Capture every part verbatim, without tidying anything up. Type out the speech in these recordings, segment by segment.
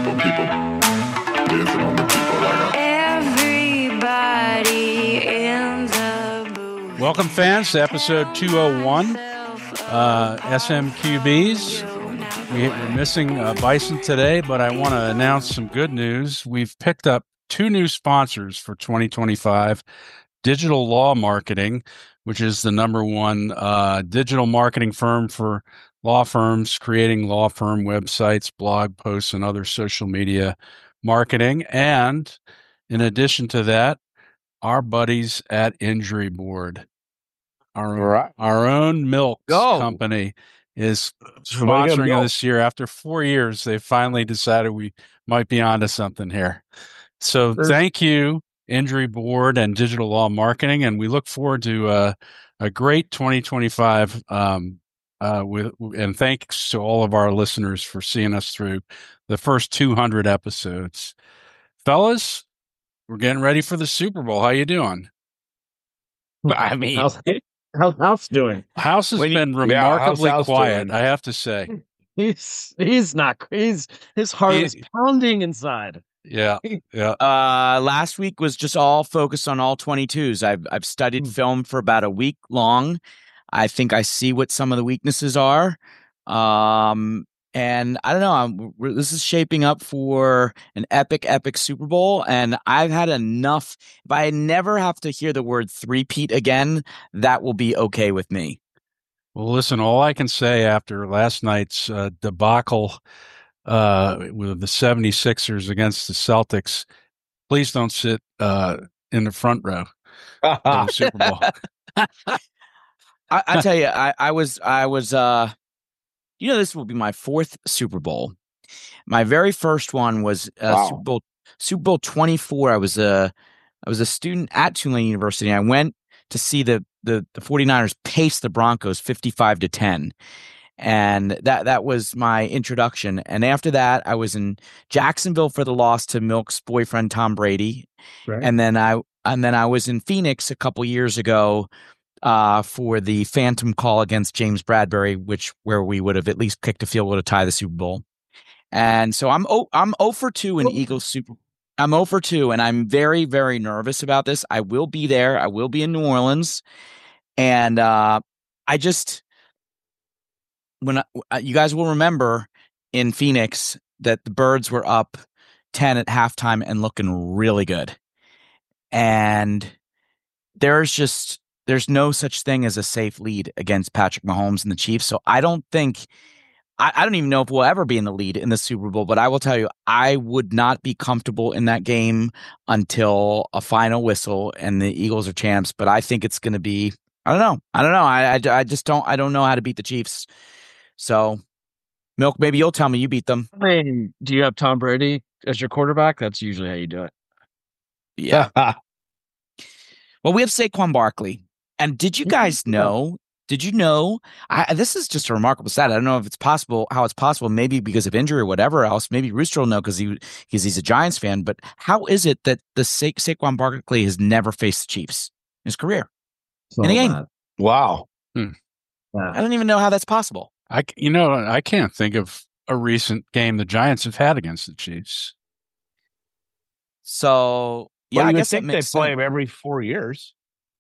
for people. Dancing on the people like everybody in the booth. Welcome, fans, to episode two oh one, uh, S M Q Bs. We, we're missing uh, Bison today, but I want to announce some good news. We've picked up two new sponsors for twenty twenty-five. Digital Law Marketing, which is the number one uh, digital marketing firm for law firms creating law firm websites, blog posts, and other social media marketing. And in addition to that, our buddies at Injury Board, our, right. our own Milks Go. company, is Somebody got sponsoring milk. this year. After four years, they finally decided we might be onto something here. So Sure. thank you, Injury Board and Digital Law Marketing, and we look forward to uh, a great twenty twenty-five. Um, uh, with and thanks to all of our listeners for seeing us through the first two hundred episodes, fellas. We're getting ready for the Super Bowl. How you doing? I mean, How's, how's House doing? House has When you- been yeah, how's remarkably House quiet, doing? I have to say. He's he's not. He's his heart He- is pounding inside. Yeah, yeah. uh, last week was just all focused on all twenty-twos. I've I've studied Hmm. film for about a week long. I think I see what some of the weaknesses are. Um, and I don't know. I'm, we're, this is shaping up for an epic, epic Super Bowl. And I've had enough. If I never have to hear the word three-peat again, that will be okay with me. Well, listen, all I can say after last night's uh, debacle uh, with the seventy-sixers against the Celtics, please don't sit uh, in the front row of the Super Bowl. I, I tell you, I, I was, I was, uh, you know, this will be my fourth Super Bowl. My very first one was uh, Wow. Super Bowl, Super Bowl twenty-four. I was a, I was a student at Tulane University. I went to see the, the, the 49ers pace the Broncos fifty-five to ten. And that, that was my introduction. And after that, I was in Jacksonville for the loss to Milk's boyfriend, Tom Brady. Right. And then I, and then I was in Phoenix a couple years ago uh, for the phantom call against James Bradbury, which where we would have at least kicked a field goal to tie the Super Bowl. And so I'm oh, I'm zero for two in Eagles Super. I'm zero for two, and I'm very very nervous about this. I will be there. I will be in New Orleans, and uh, I just when I, you guys will remember in Phoenix that the Birds were up ten at halftime and looking really good, and there's just there's no such thing as a safe lead against Patrick Mahomes and the Chiefs. So I don't think I, I don't even know if we'll ever be in the lead in the Super Bowl. But I will tell you, I would not be comfortable in that game until a final whistle and the Eagles are champs. But I think it's going to be I don't know. I don't know. I, I I just don't I don't know how to beat the Chiefs. So Milk, maybe you'll tell me you beat them. I mean, do you have Tom Brady as your quarterback? That's usually how you do it. Yeah. Well, we have Saquon Barkley. And did you guys know? Did you know? I, this is just a remarkable stat. I don't know if it's possible, how it's possible, maybe because of injury or whatever else. Maybe Rooster will know because he, because he's a Giants fan. But how is it that the Sa- Saquon Barkley has never faced the Chiefs in his career? So In a game. bad. Wow. Yeah. I don't even know how that's possible. I, c- you know, I can't think of a recent game the Giants have had against the Chiefs. So, yeah, Well, I you would guess think it they makes play sense. him every four years.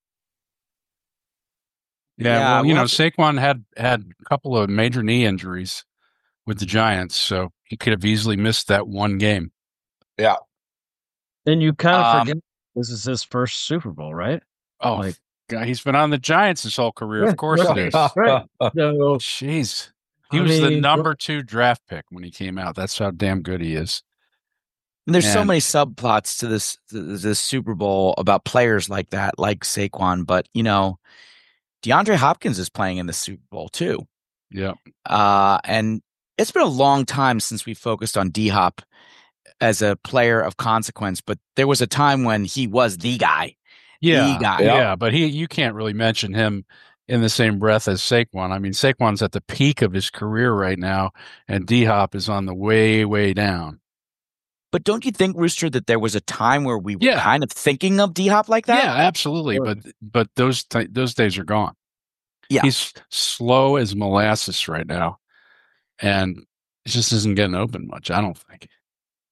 Yeah, Yeah, well, you we'll know, have to- Saquon had had a couple of major knee injuries with the Giants, so he could have easily missed that one game. And you kind of Um, forget this is his first Super Bowl, right? Oh, Like- God, he's been on the Giants his whole career. Yeah, Of course it is. Right. So, Jeez. He I was the mean, number two draft pick when he came out. That's how damn good he is. And there's so And- many subplots to this to this Super Bowl about players like that, like Saquon. But you know, DeAndre Hopkins is playing in the Super Bowl too, Yeah. uh, and it's been a long time since we focused on D Hop as a player of consequence. But there was a time when he was the guy. Yeah. The guy. Yeah, but he you can't really mention him in the same breath as Saquon. I mean, Saquon's at the peak of his career right now, and D-Hop is on the way, way down. But don't you think, Rooster, that there was a time where we were Yeah. kind of thinking of D Hop like that? Yeah, absolutely. Sure. But but those t- those days are gone. Yeah. He's slow as molasses right now, and it just isn't getting open much. I don't think.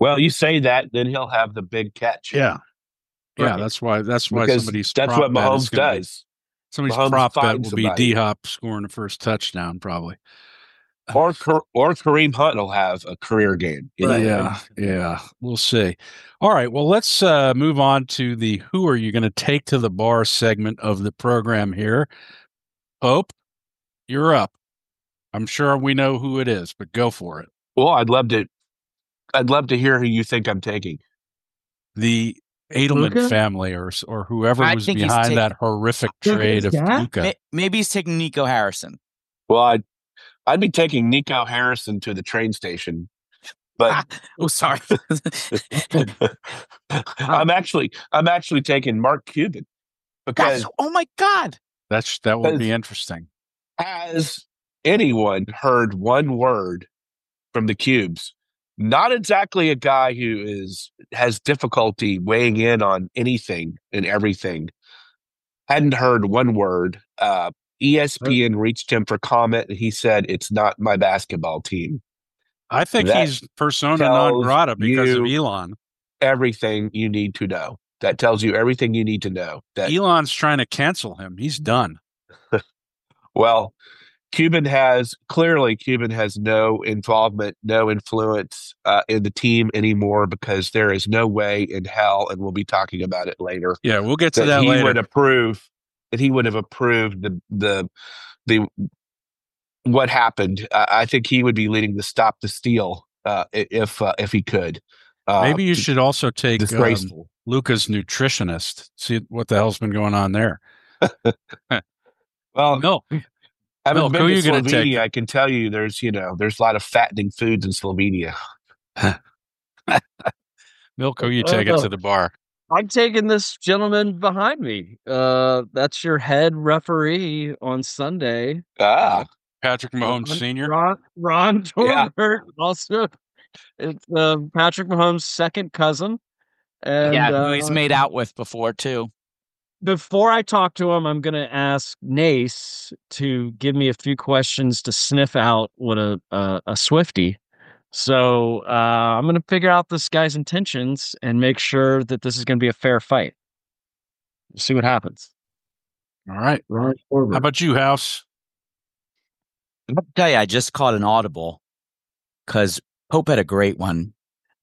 Well, you say that, then he'll have the big catch. Yeah. Yeah, Right. that's why that's why Because somebody's that's prop what bet is Mahomes gonna be- does. somebody's Mahomes prop bet finds will be somebody. D Hop scoring the first touchdown, probably. Or Kar- or Kareem Hunt will have a career game. You know? Yeah, yeah, we'll see. All right, well, let's uh, move on to the "Who are you going to take to the bar" segment of the program here. Pope, you're up. I'm sure we know who it is, but go for it. Well, I'd love to. I'd love to hear who you think I'm taking. The Edelman Luka? family, or or whoever I was think he's behind ta- that horrific Luka's trade of dad? Luka. May- Maybe he's taking Nico Harrison. Well, I'd I'd be taking Nico Harrison to the train station, but Oh, sorry. I'm actually I'm actually taking Mark Cuban because That's, oh my God. That's that would be Because- interesting. has anyone heard one word from the Cubes? Not exactly a guy who is has difficulty weighing in on anything and everything. Hadn't heard one word. Uh, E S P N reached him for comment, and he said, "It's not my basketball team." I think That he's persona non tells grata because of you- Elon. Everything you need to know. That tells you everything you need to know. That Elon's trying to cancel him. He's done. well, Cuban has clearly Cuban has no involvement, no influence uh, in the team anymore because there is no way in hell, and we'll be talking about it later, Yeah, we'll get to that, that he later. would approve that he would have approved the the the what happened. Uh, I think he would be leading the stop the steal uh, i- if uh, if he could. Uh, Maybe you should also take um, disgraceful. Luca's nutritionist. See what the hell's been going on there. well, Milk. having Milk, been who to you gonna take? Slovenia, I can tell you there's you know there's a lot of fattening foods in Slovenia. Milk, who you Oh, taking no. to the bar? I'm taking this gentleman behind me. Uh, that's your head referee on Sunday. Ah, Patrick Mahomes Ron- Senior. Ron, Ron Yeah. Torbert. Also, it's uh, Patrick Mahomes' second cousin. And yeah, uh, who he's made out with before, too. before I talk to him, I'm going to ask Nace to give me a few questions to sniff out what a a, a Swiftie. So uh, I'm going to figure out this guy's intentions and make sure that this is going to be a fair fight. See what happens. All right. Ron How Torbert. about you, House? I have to tell you, I just caught an audible because Pope had a great one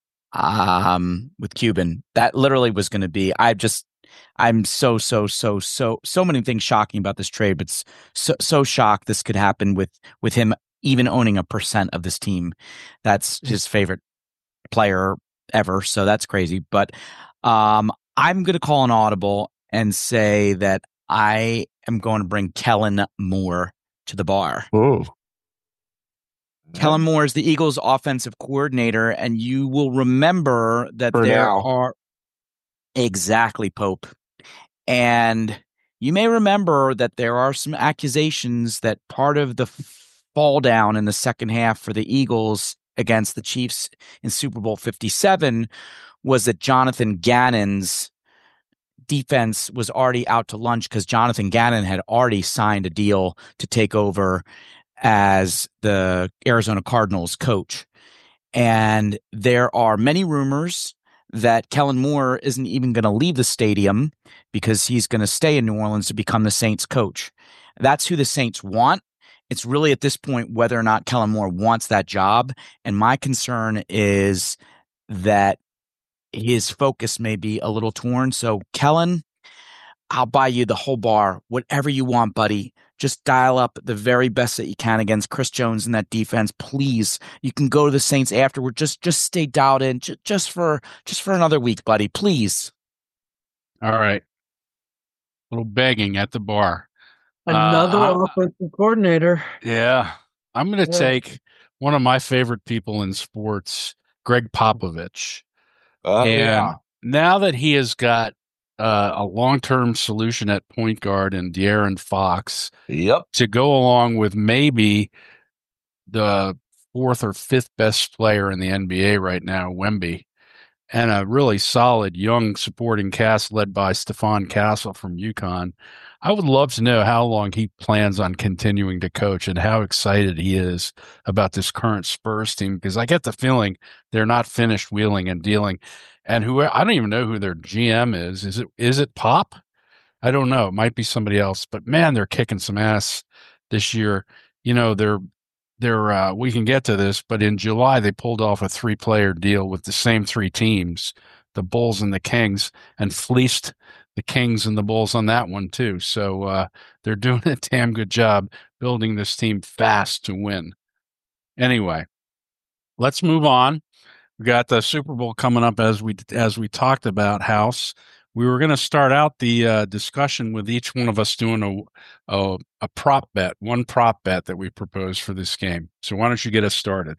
um, with Cuban. That literally was going to be, I just, I'm so, so, so, so, so many things shocking about this trade, but s- so, so shocked this could happen with, with him even owning a percent of this team. That's his favorite player ever. So that's crazy. But um, I'm going to call an audible and say that I am going to bring Kellen Moore to the bar. oh, Kellen Moore is the Eagles' offensive coordinator, and you will remember that For there now. are exactly Pope. And you may remember that there are some accusations that part of the fall down in the second half for the Eagles against the Chiefs in Super Bowl fifty-seven was that Jonathan Gannon's defense was already out to lunch because Jonathan Gannon had already signed a deal to take over as the Arizona Cardinals coach. And there are many rumors that Kellen Moore isn't even going to leave the stadium because he's going to stay in New Orleans to become the Saints coach. That's who the Saints want. It's really at this point whether or not Kellen Moore wants that job. And my concern is that his focus may be a little torn. So, Kellen, I'll buy you the whole bar, whatever you want, buddy. Just dial up the very best that you can against Chris Jones and that defense, please. You can go to the Saints afterward. Just, just stay dialed in, just, just for, just for another week, buddy, please. All right. Little begging at the bar. Another Uh, offensive coordinator. Yeah. I'm going to Yeah. take one of my favorite people in sports, Greg Popovich. uh, and yeah. now that he has got uh, a long-term solution at point guard in De'Aaron Fox Yep. to go along with maybe the fourth or fifth best player in the N B A right now, Wemby, and a really solid young supporting cast led by Stephon Castle from UConn. I would love to know how long he plans on continuing to coach and how excited he is about this current Spurs team, because I get the feeling they're not finished wheeling and dealing. And who I don't even know who their G M is. Is it is it Pop? I don't know. It might be somebody else. But man, they're kicking some ass this year. You know, they're they're uh, we can get to this, but in July they pulled off a three-player deal with the same three teams, the Bulls and the Kings, and fleeced the Kings and the Bulls on that one too. So uh, they're doing a damn good job building this team fast to win. Anyway, let's move on. We got the Super Bowl coming up as we as we talked about, House. We were going to start out the uh, discussion with each one of us doing a, a a prop bet, one prop bet that we proposed for this game. So why don't you get us started?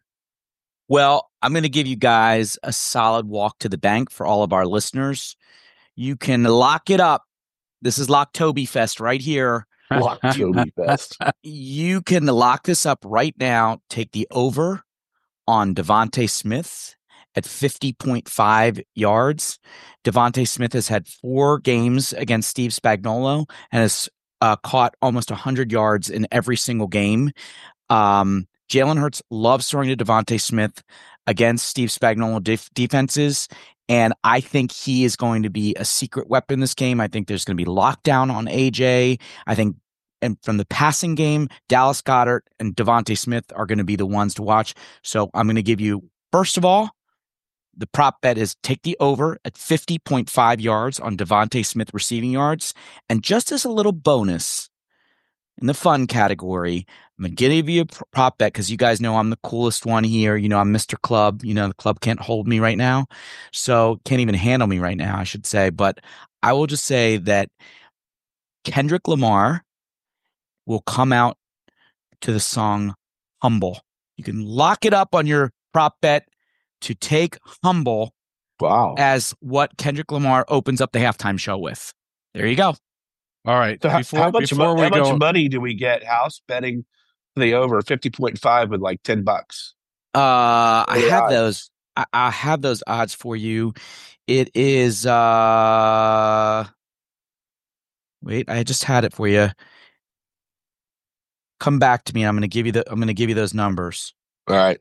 Well, I'm going to give you guys a solid walk to the bank for all of our listeners. You can lock it up. This is Locktober Fest right here. Locktober Fest. You can lock this up right now. Take the over on Devontae Smith at fifty point five yards. Devontae Smith has had four games against Steve Spagnuolo and has uh, caught almost one hundred yards in every single game. Um, Jalen Hurts loves throwing to Devontae Smith against Steve Spagnuolo def- defenses, and I think he is going to be a secret weapon in this game. I think there's going to be lockdown on A J. I think and from the passing game, Dallas Goedert and Devontae Smith are going to be the ones to watch. So I'm going to give you, first of all, the prop bet is take the over at fifty point five yards on Devontae Smith receiving yards. And just as a little bonus in the fun category, I'm going to give you a prop bet because you guys know I'm the coolest one here. You know, I'm Mister Club. You know, the club can't hold me right now. So can't even handle me right now, I should say. But I will just say that Kendrick Lamar will come out to the song Humble. You can lock it up on your prop bet to take Humble Wow. as what Kendrick Lamar opens up the halftime show with. There you go. All right. So how, before how much, before mo- we how go, much money do we get, House, betting the over fifty point five with like ten bucks? Uh, I the have odds? those. I, I have those odds for you. It is. Uh, wait, I just had it for you. Come back to me. I'm going to give you the. I'm going to give you those numbers. All right.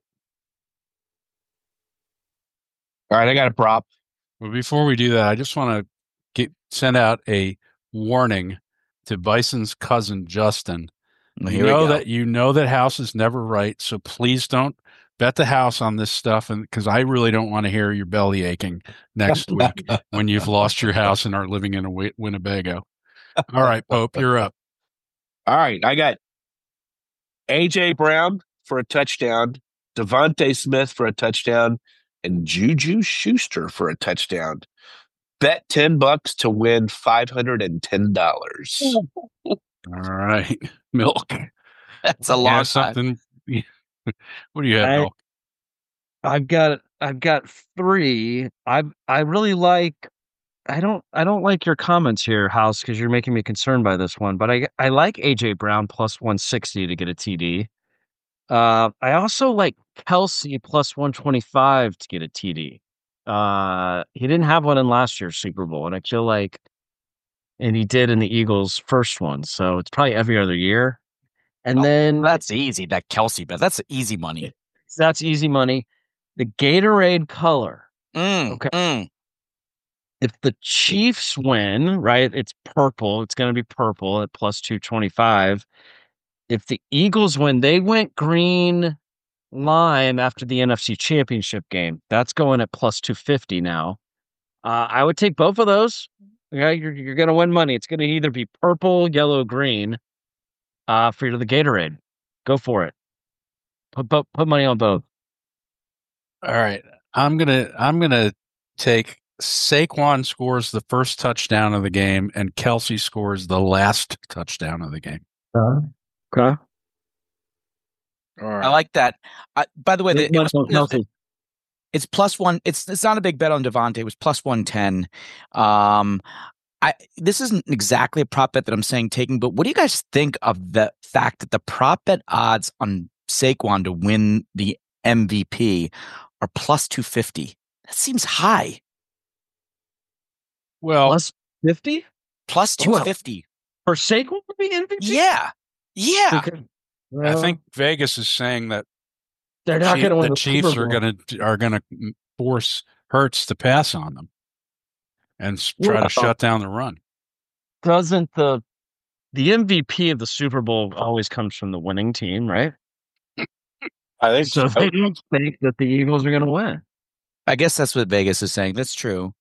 All right, I got a prop. well, before we do that, I just want to get send out a warning to Bison's cousin Justin. Well, You here we know go. that you know that House is never right, so please don't bet the house on this stuff, and because I really don't want to hear your belly aching next week when you've lost your house and are living in a Wi- Winnebago. All right, Pope, you're up. All right, I got A J Brown for a touchdown, Devontae Smith for a touchdown, and Juju Schuster for a touchdown. Bet ten bucks to win five hundred and ten dollars. All right, Milk. That's a You long have time. something. What do you have, I- Milk? I've got I've got three. I I really like. I don't I don't like your comments here, House, because you're making me concerned by this one. But I I like A J Brown plus one sixty to get a T D. Uh, I also like Kelsey plus one twenty-five to get a T D. Uh, he didn't have one in last year's Super Bowl, and I feel like, and he did in the Eagles' first one, so it's probably every other year. And Oh, then That's easy. That Kelsey bet. That's easy money. that's easy money. The Gatorade color. Mm, Okay. mm. If the Chiefs win, right, it's purple. It's going to be purple at plus two twenty-five. If the Eagles win, they went green lime after the N F C Championship game. That's going at plus two fifty now. Uh, I would take both of those. Okay, you're, you're going to win money. It's going to either be purple, yellow, green uh, for the Gatorade. Go for it. Put, put, put money on both. All right, I'm gonna I'm gonna take Saquon scores the first touchdown of the game, and Kelsey scores the last touchdown of the game. Okay. All right. I like that. Uh, by the way, the, Big it was, money on Kelsey. it's plus one. It's it's not a big bet on Devontae. It was plus one ten. Um, I this isn't exactly a prop bet that I'm saying taking, but what do you guys think of the fact that the prop bet odds on Saquon to win the M V P are plus two fifty? That seems high. Well, Plus fifty Plus two fifty. for Saquon to be M V P. Yeah. Yeah. Because, I well, think Vegas is saying that they're not Chief- going to win the the Chiefs Super are Bowl. going to are going to force Hurts to pass on them and s- try Well, to shut down the run. Doesn't the the M V P of the Super Bowl always comes from the winning team, right? I think So they don't think that the Eagles are going to win. I guess that's what Vegas is saying. That's true.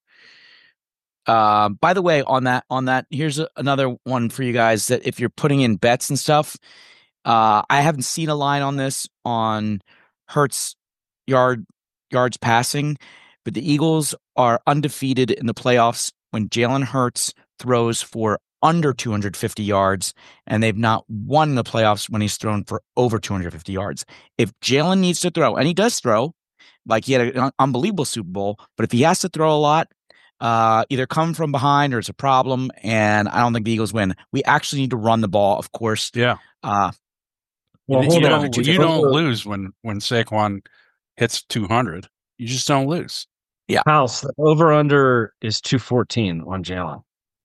Um, by the way, on that, on that, here's a, another one for you guys that if you're putting in bets and stuff, uh, I haven't seen a line on this on Hurts yard yards passing, but the Eagles are undefeated in the playoffs when Jalen Hurts throws for under two hundred fifty yards, and they've not won the playoffs when he's thrown for over two hundred fifty yards. If Jalen needs to throw, and he does throw, like he had an unbelievable Super Bowl, but if he has to throw a lot, uh, either come from behind or it's a problem, and I don't think the Eagles win. We actually need to run the ball, of course. Yeah. Uh, Well, you hold don't, on. you don't lose when when Saquon hits two hundred. You just don't lose. House, the over under is two fourteen on Jalen.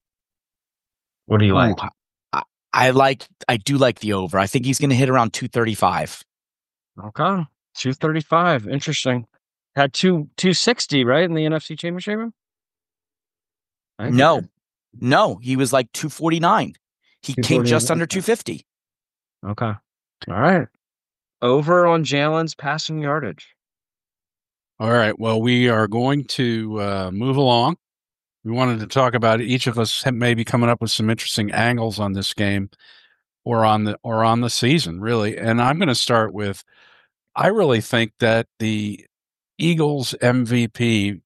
What do you like? ooh, I, I like, I do like the over. I think he's going to hit around two thirty-five. Okay. two thirty-five. Interesting. Had two two sixty, right, in the N F C Championship game? I think he No, did. no, he was like two forty-nine. He came just under two fifty. Okay. All right. Over on Jalen's passing yardage. All right. Well, we are going to uh, move along. We wanted to talk about it. Each of us have maybe coming up with some interesting angles on this game, or on the or on the season, really. And I'm going to start with, I really think that the Eagles M V P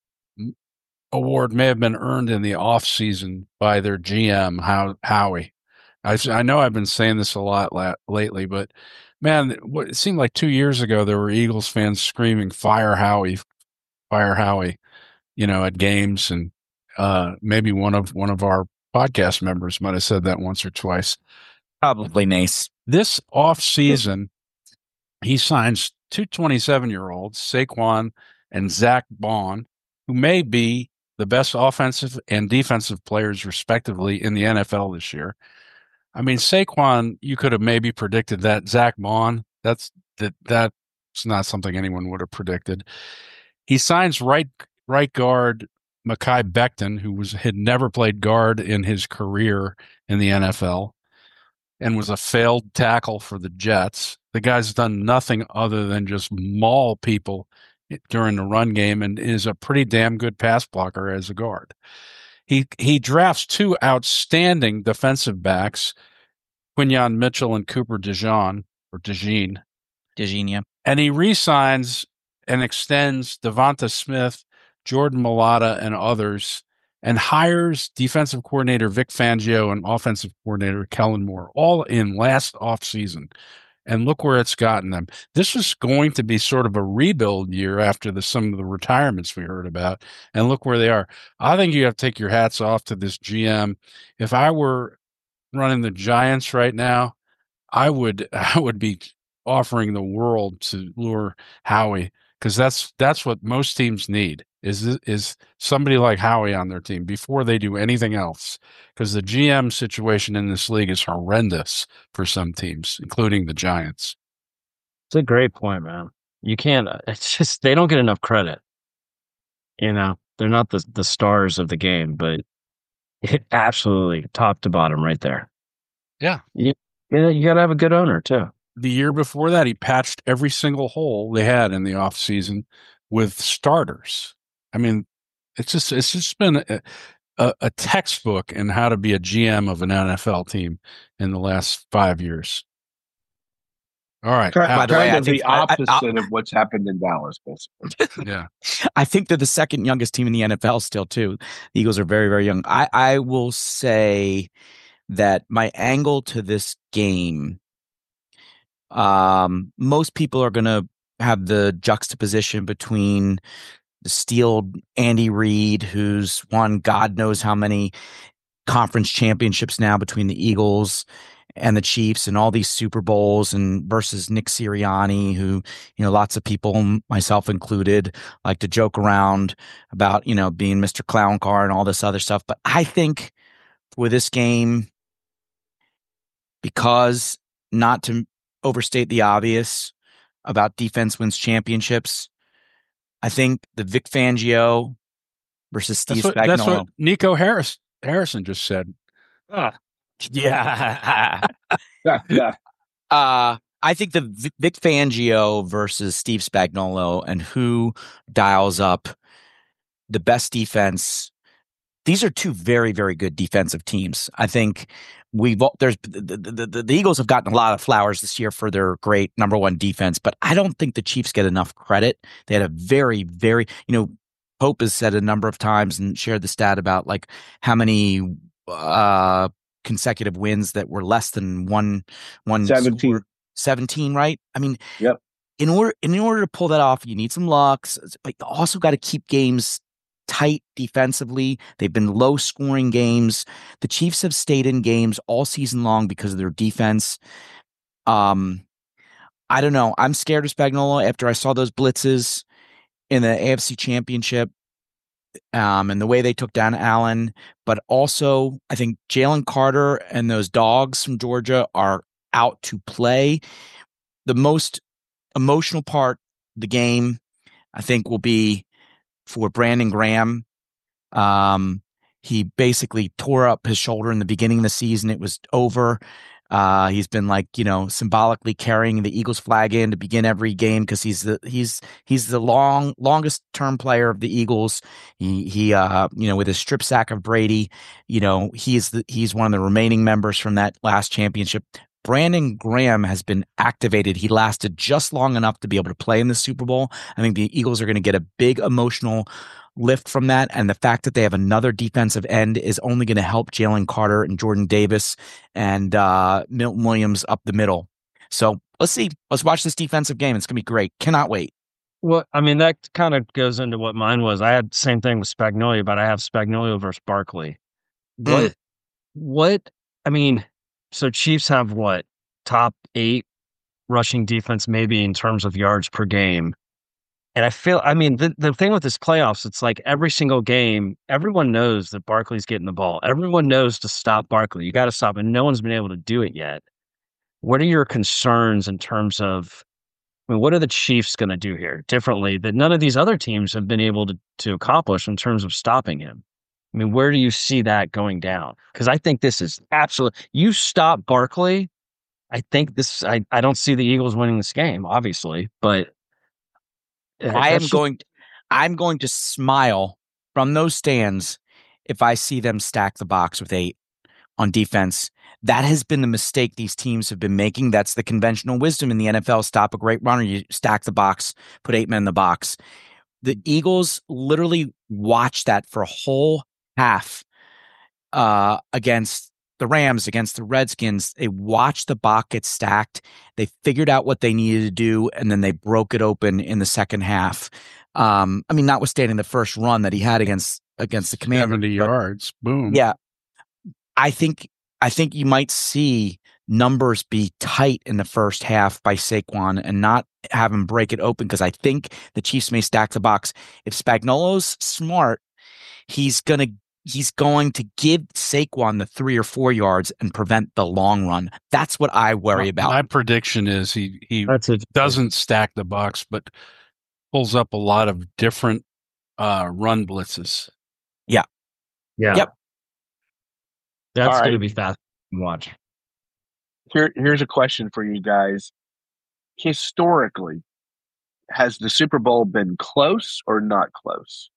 award may have been earned in the offseason by their G M, How, Howie. I, I know I've been saying this a lot la- lately, but man, what, it seemed like two years ago there were Eagles fans screaming "Fire Howie, fire Howie," you know, at games, and uh, maybe one of one of our podcast members might have said that once or twice. Probably Nace. This off season, he signs two twenty-seven-year-olds, Saquon and Zach Bond, who may be the best offensive and defensive players, respectively, in the N F L this year. I mean, Saquon, you could have maybe predicted that. Zach Bond, that's that that's not something anyone would have predicted. He signs right right guard Mekhi Becton, who was had never played guard in his career in the N F L and was a failed tackle for the Jets. The guy's done nothing other than just maul people during the run game and is a pretty damn good pass blocker as a guard. He he drafts two outstanding defensive backs, Quinyon Mitchell and Cooper DeJean, or DeJean. DeJean, yeah. And he re-signs and extends Devonta Smith, Jordan Mailata, and others, and hires defensive coordinator Vic Fangio and offensive coordinator Kellen Moore, all in last offseason. And look where it's gotten them. This was going to be sort of a rebuild year after the some of the retirements we heard about. And look where they are. I think you have to take your hats off to this G M. If I were running the Giants right now, I would I would be offering the world to lure Howie, because that's that's what most teams need is is somebody like Howie on their team before they do anything else, because the G M situation in this league is horrendous for some teams, including the Giants. It's a great point, man. You can't, it's just, they don't get enough credit. You know, they're not the, the stars of the game, but it absolutely top to bottom right there. Yeah. You, you know, you got to have a good owner too. The year before that, he patched every single hole they had in the offseason with starters. I mean, it's just it's just been a, a, a textbook in how to be a G M of an N F L team in the last five years. All right. Kind, By the way, kind I of think- the I- I- opposite of what's happened in Dallas, basically. Yeah. I think they're the second youngest team in the N F L still, too. The Eagles are very, very young. I, I will say that my angle to this game, um, most people are going to have the juxtaposition between the steeled Andy Reid, who's won God knows how many conference championships now between the Eagles and the Chiefs and all these Super Bowls and versus Nick Sirianni, who, you know, lots of people, myself included, like to joke around about, you know, being Mister Clown Car and all this other stuff. But I think with this game, because not to overstate the obvious about defense wins championships, I think the Vic Fangio versus Steve That's what, Spagnuolo. that's what Nico Harris Harrison just said. Ah, Yeah. Yeah, yeah. uh, I think the Vic Vic Fangio versus Steve Spagnuolo and who dials up the best defense. These are two very, very good defensive teams. I think we've there's the, the, the, the Eagles have gotten a lot of flowers this year for their great number one defense, but I don't think the Chiefs get enough credit. They had a very, very, you know, Hope has said a number of times and shared the stat about like how many uh, consecutive wins that were less than one one seventeen. Score. seventeen, right? I mean, Yep. In order in order to pull that off, you need some luck, but you also got to keep games tight defensively. They've been low scoring games. The Chiefs have stayed in games all season long because of their defense. Um, I don't know. I'm scared of Spagnuolo after I saw those blitzes in the A F C Championship um, and the way they took down Allen. But also, I think Jalen Carter and those dogs from Georgia are out to play. The most emotional part of the game, I think, will be for Brandon Graham. Um, he basically tore up his shoulder in the beginning of the season. It was over. Uh, he's been like, you know, symbolically carrying the Eagles flag in to begin every game because he's the he's he's the long longest term player of the Eagles. He he uh you know, with his strip sack of Brady, you know, he's the he's one of the remaining members from that last championship. Brandon Graham has been activated. He lasted just long enough to be able to play in the Super Bowl. I think the Eagles are going to get a big emotional lift from that. And the fact that they have another defensive end is only going to help Jalen Carter and Jordan Davis and uh, Milton Williams up the middle. So let's see. Let's watch this defensive game. It's going to be great. Cannot wait. well, I mean, that kind of goes into what mine was. I had the same thing with Spagnuolo, but I have Spagnuolo versus Barkley. What, what, I mean, so Chiefs have what, top eight rushing defense, maybe in terms of yards per game. And I feel, I mean, the, the thing with this playoffs, it's like every single game, everyone knows that Barkley's getting the ball. Everyone knows to stop Barkley. You got to stop, and no one's been able to do it yet. What are your concerns in terms of, I mean, what are the Chiefs going to do here differently that none of these other teams have been able to, to accomplish in terms of stopping him? I mean, where do you see that going down? Because I think this is absolute. You stop Barkley, I think this. I, I don't see the Eagles winning this game, obviously, but uh, I am that's- going I'm going to smile from those stands if I see them stack the box with eight on defense. That has been the mistake these teams have been making. That's the conventional wisdom in the N F L. Stop a great runner, you stack the box, put eight men in the box. The Eagles literally watched that for a whole half uh, against the Rams, against the Redskins. They watched the box get stacked. They figured out what they needed to do, and then they broke it open in the second half. Um, I mean, notwithstanding the first run that he had against against the Commanders. seventy but- yards. Boom. Yeah. I think I think you might see numbers be tight in the first half by Saquon and not have him break it open because I think the Chiefs may stack the box. If Spagnuolo's smart, he's gonna he's going to give Saquon the three or four yards and prevent the long run. That's what I worry My- about. My prediction is he he that's it. doesn't stack the box, but pulls up a lot of different uh, run blitzes. Yeah. Yep. That's All right. going to be fast to watch. Here, here's a question for you guys. Historically, has the Super Bowl been close or not close?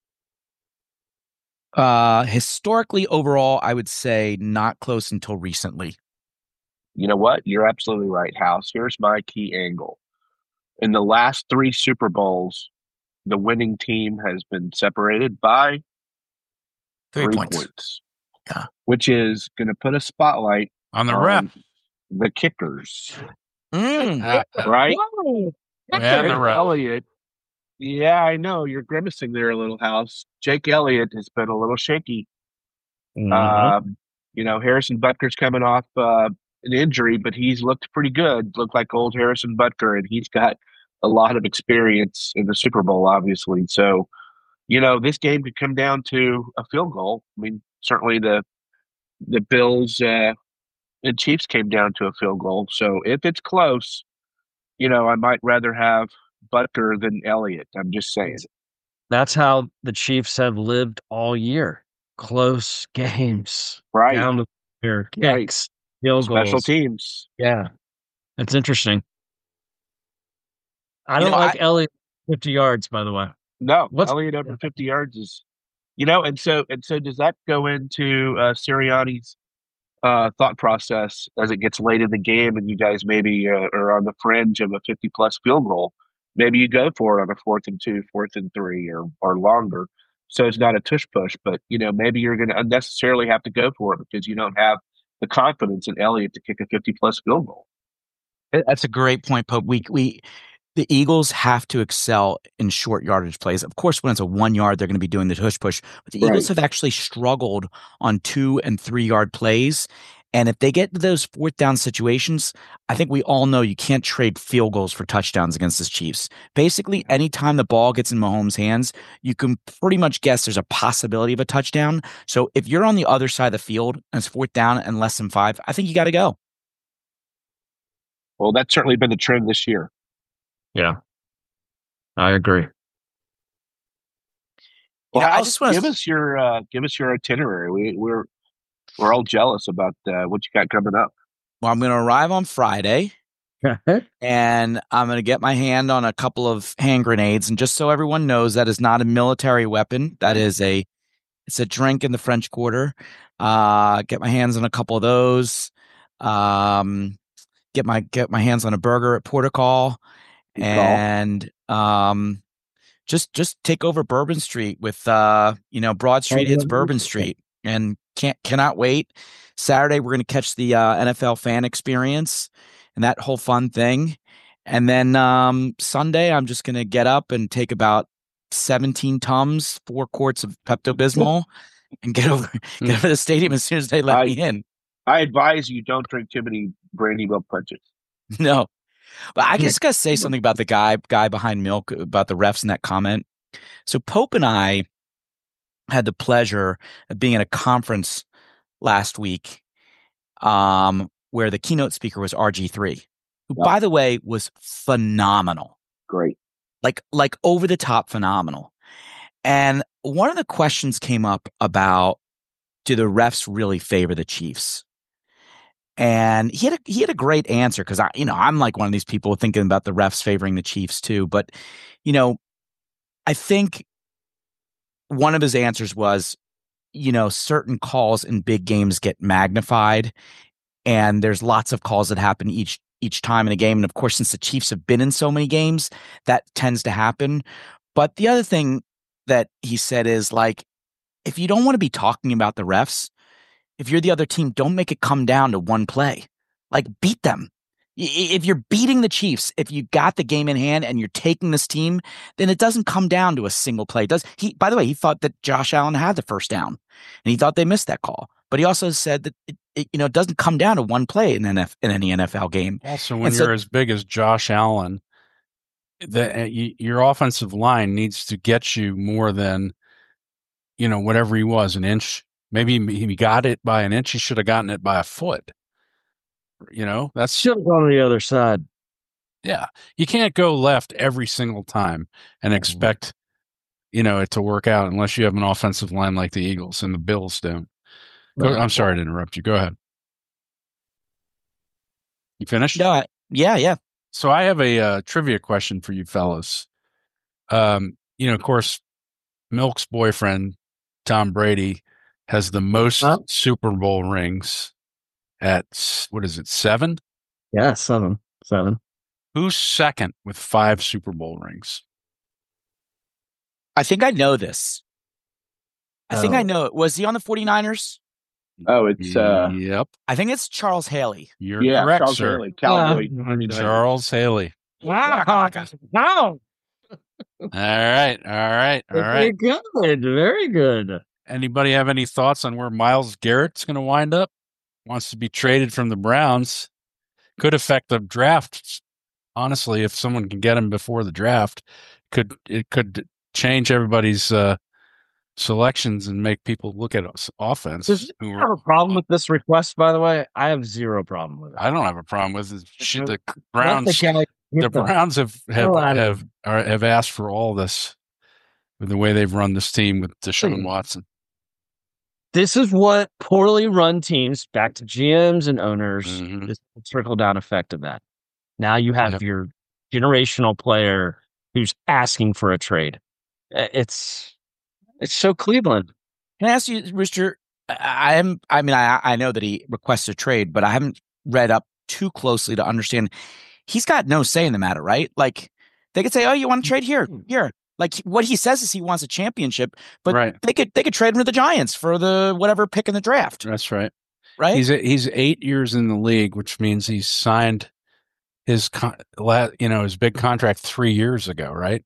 Uh, historically, overall, I would say not close until recently. You know what? You're absolutely right, House. Here's my key angle. In the last three Super Bowls, the winning team has been separated by Three, three points. points. Yeah. Which is going to put a spotlight On the on ref. the kickers, Mm. Uh, right? Yeah, the Jake ref. Elliott. Yeah, I know. You're grimacing there, little House. Jake Elliott has been a little shaky. Mhm. Um, you know, Harrison Butker's coming off uh, an injury, but he's looked pretty good. Looked like old Harrison Butker, and he's got a lot of experience in the Super Bowl, obviously. So, you know, this game could come down to a field goal. I mean, certainly the the Bills uh, and Chiefs came down to a field goal. So if it's close, you know, I might rather have Butker than Elliott. I'm just saying. That's how the Chiefs have lived all year. Close games. Right. Down the here. Right. Kicks. Field Special goals. teams. Yeah. That's interesting. I You don't know, like I- Elliott fifty yards, by the way. No, What's- Elliott over fifty yards is, you know, and so and so does that go into uh, Sirianni's uh, thought process as it gets late in the game and you guys maybe uh, are on the fringe of a fifty plus field goal? Maybe you go for it on a fourth and two, fourth and three, or or longer. So it's not a tush push, but you know maybe you're going to unnecessarily have to go for it because you don't have the confidence in Elliott to kick a fifty plus field goal. That's a great point, Pope. We we the Eagles have to excel in short yardage plays. Of course, when it's a one yard, they're going to be doing the tush push. But the Right. Eagles have actually struggled on two and three yard plays. And if they get to those fourth down situations, I think we all know you can't trade field goals for touchdowns against the Chiefs. Basically, anytime the ball gets in Mahomes' hands, you can pretty much guess there's a possibility of a touchdown. So if you're on the other side of the field and it's fourth down and less than five, I think you got to go. Well, that's certainly been the trend this year. Yeah. I agree. Well, You know, I Hal, just wanna give s- us your uh, give us your itinerary. We, we're we're all jealous about uh, what you got coming up. Well, I'm going to arrive on Friday. And I'm going to get my hand on a couple of hand grenades. And just so everyone knows, that is not a military weapon. That is a, it's a drink in the French Quarter. Uh, get my hands on a couple of those. Um, get my get my hands on a burger at Portugal, Good call. and um, just just take over Bourbon Street with uh, you know, Broad Street hits Bourbon Street, and can't cannot wait. Saturday we're going to catch the uh, N F L fan experience and that whole fun thing. And then um, Sunday, I'm just going to get up and take about seventeen Tums, four quarts of Pepto-Bismol, and get over get over to the stadium as soon as they let I- me in. I advise you don't drink too many brandy milk punches. No. But I just got to say something about the guy guy behind Milk, about the refs in that comment. So Pope and I had the pleasure of being at a conference last week um, where the keynote speaker was R G three, who, Yep. by the way, was phenomenal. Great. like like over the top phenomenal. And one of the questions came up about, do the refs really favor the Chiefs? And he had a, he had a great answer, because I you know I'm like one of these people thinking about the refs favoring the Chiefs too. But you know, I think one of his answers was, you know, certain calls in big games get magnified, and there's lots of calls that happen each each time in a game. And of course, since the Chiefs have been in so many games, that tends to happen. But the other thing that he said is, like, if you don't want to be talking about the refs, if you're the other team, don't make it come down to one play. Like, beat them. I- i- If you're beating the Chiefs, if you got the game in hand and you're taking this team, then it doesn't come down to a single play. It does he? By the way, he thought that Josh Allen had the first down, and he thought they missed that call. But he also said that it, it you know, it doesn't come down to one play in N F in any N F L game. Also, when And so- you're as big as Josh Allen, the uh, y- your offensive line needs to get you more than, you know, whatever he was, an inch. Maybe he got it by an inch. He should have gotten it by a foot. You know, that's Should have gone to the other side. yeah. You can't go left every single time and expect, you know, it to work out unless you have an offensive line like the Eagles, and the Bills don't. Go, I'm sorry to interrupt you. Go ahead. You finished? No, I, yeah, yeah. So I have a uh, trivia question for you fellas. Um, you know, of course, Milk's boyfriend, Tom Brady, has the most Huh? Super Bowl rings at, s- what is it, seven? Yeah, seven. Seven. Who's second with five Super Bowl rings? I think I know this. I think I Oh. know it. Was he on the 49ers? Oh, it's uh, Yep. I think it's Charles Haley. You're yeah, correct, Charles sir. Haley, Cowboy. Charles Haley. Wow. Wow. All right. All right. All Very right. good. Very good. Anybody have any thoughts on where Miles Garrett's going to wind up? wants to be traded from the Browns. Could affect the draft. Honestly, if someone can get him before the draft, could it could change everybody's uh, selections and make people look at us offense. Does who you are- have a problem with this request, by the way? I have zero problem with it. I don't have a problem with it. Shit, the Let Browns. the guy get The Browns have have hell out of have, are, have asked for all this with the way they've run this team with Deshaun Hmm. Watson. This is what poorly run teams, back to G Ms and owners, Mhm. this trickle down effect of that. Now you have Yep. your generational player who's asking for a trade. Uh, It's it's so Cleveland. Can I ask you, Rooster? I am. I mean, I I know that he requests a trade, but I haven't read up too closely to understand. He's got no say in the matter, right? Like they could say, "Oh, you want to trade here, here." Like what he says is he wants a championship, but Right. they could they could trade him to the Giants for the whatever pick in the draft, That's right. right? He's he's eight years in the league, which means he's signed his con- la- you know his big contract three years ago, right?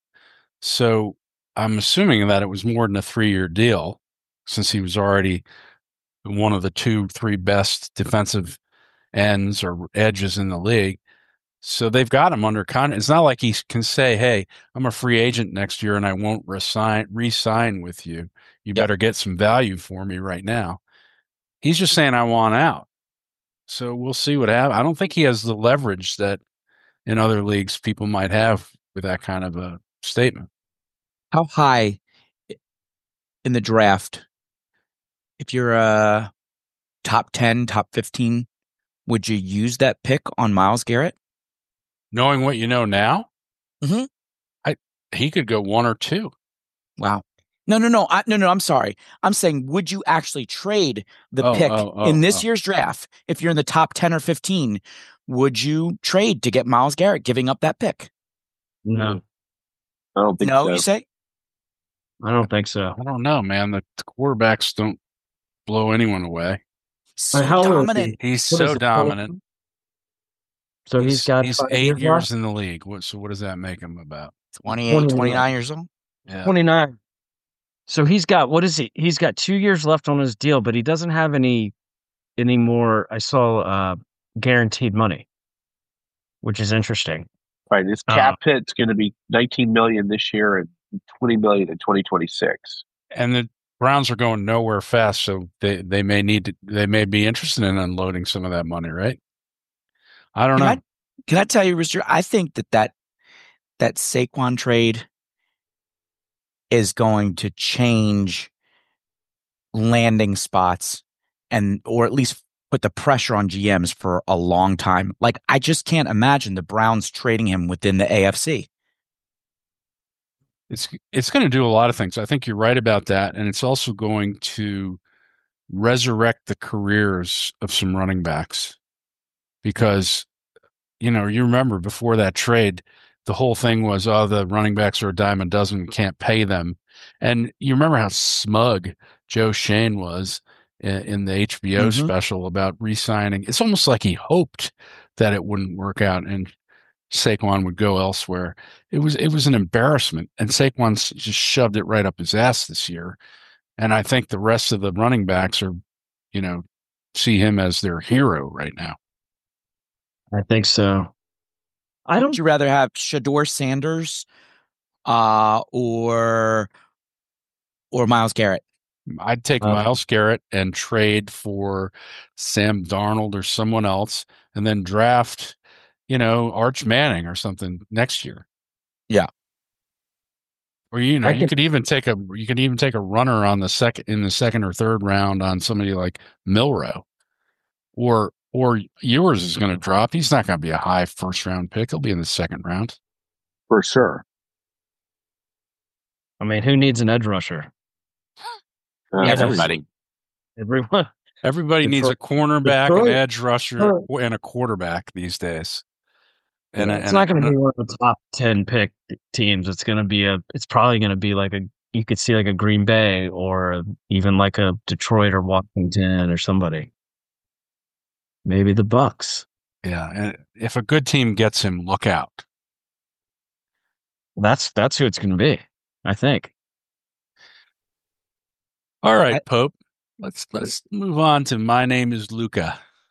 So I'm assuming that it was more than a three year deal, since he was already one of the two, three best defensive ends or edges in the league. So they've got him under contract. It's not like he can say, "Hey, I'm a free agent next year and I won't resign re-sign with you. You Yep. better get some value for me right now." He's just saying, "I want out." So we'll see what happens. I don't think he has the leverage that in other leagues people might have with that kind of a statement. How high in the draft, if you're a top ten, top fifteen, would you use that pick on Myles Garrett? Knowing what you know now, Mhm. I he could go one or two. Wow. No, no, no. I, no, no. I'm sorry. I'm saying, would you actually trade the Oh, pick oh, oh, in this oh. year's draft? If you're in the top ten or fifteen, would you trade to get Myles Garrett, giving up that pick? No, I don't think No, so. you say? I don't think so. I don't know, man. The quarterbacks don't blow anyone away. So how old is he? dominant. He's What is so it, dominant. So he's got he's five eight years years left? in the league. What, so what does that make him about? twenty-eight, twenty-one. twenty-nine years old. Yeah. twenty-nine. So he's got, what is he? He's got two years left on his deal, but he doesn't have any any more. I saw uh, guaranteed money, which is interesting. Right, his Uh, cap hit's going to be nineteen million this year and twenty million in twenty twenty-six. And the Browns are going nowhere fast, so they, they may need to, they may be interested in unloading some of that money, right? I don't Can know. I, can I tell you, Rooster? I think that that, that Saquon trade is going to change landing spots and, or at least put the pressure on G Ms for a long time. Like, I just can't imagine the Browns trading him within the A F C. It's it's going to do a lot of things. I think you're right about that, and it's also going to resurrect the careers of some running backs, because you know you remember before that trade, the whole thing was, oh, the running backs are a dime a dozen, we can't pay them, and you remember how smug Joe Shane was in, in the H B O Mhm. special about re-signing. It's almost like he hoped that it wouldn't work out and Saquon would go elsewhere. It was it was an embarrassment, and Saquon s- just shoved it right up his ass this year. And I think the rest of the running backs are, you know, see him as their hero right now. I think so. I don't. Would you rather have Shador Sanders uh, or or Myles Garrett? I'd take Um, Myles Garrett and trade for Sam Darnold or someone else, and then draft, you know, Arch Manning or something next year. Yeah. Or you know, I you can- could even take a you could even take a runner on the second in the second or third round on somebody like Milrow, or or yours is going to drop. He's not going to be a high first round pick. He'll be in the second round. For sure. I mean, who needs an edge rusher? Uh, Yeah, every- everybody. Everyone. Everybody needs a cornerback, an Detroit- edge rusher, Detroit- and a quarterback these days. And, Yeah, and it's not going to be one of the top ten pick teams. It's going to be a. It's probably going to be like a. You could see like a Green Bay or even like a Detroit or Washington or somebody. Maybe the Bucks. yeah, and if a good team gets him, look out. That's that's who it's going to be. I think. All right, I- Pope. Let's let's move on to My Name is Luca.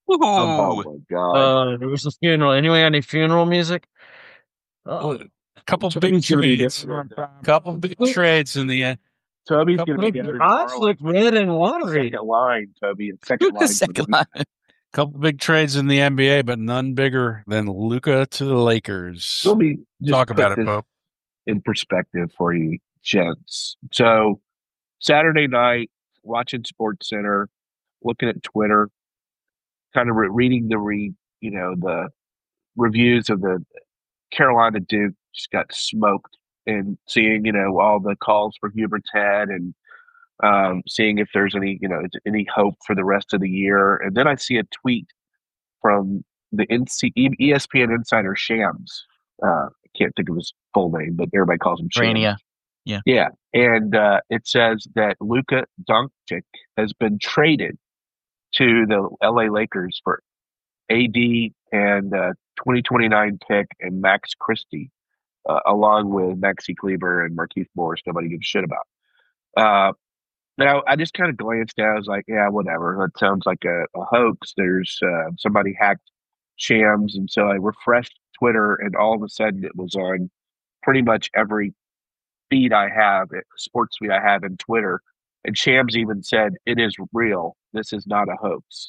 Oh Ooh. my god! Uh, there was a funeral. Anyone got any funeral music? Oh, Oh, a couple Toby's big gonna be trades. getting it. Couple big trades in the end. Toby's Couple gonna be big- getting eyes look red and watery. second line. Toby, and second The line. second line. Couple big trades in the N B A, but none bigger than Luka to the Lakers. Let me just Talk put about it, this Pope. in perspective for you, gents. So Saturday night, watching Sports Center, looking at Twitter, kind of re- reading the re, you know, the reviews of the Carolina Duke just got smoked, and seeing, you know, all the calls for Hubert's head, and um, seeing if there's any, you know, any hope for the rest of the year. And then I see a tweet from the N C, E S P N insider Shams. Uh, I can't think of his full name, but everybody calls him Shams. Rania. Yeah, and uh, it says that Luka Doncic has been traded to the L A Lakers for A D and uh, twenty twenty-nine pick and Max Christie, uh, along with Maxi Kleber and Markieff Morris. Nobody gives a shit about. Uh, now I just kind of glanced at it. I was like, yeah, whatever. That sounds like a, a hoax. There's uh, somebody hacked Shams, and so I refreshed Twitter, and all of a sudden it was on pretty much every feed I have, sports feed I have in Twitter. And Shams even said, it is real. This is not a hoax.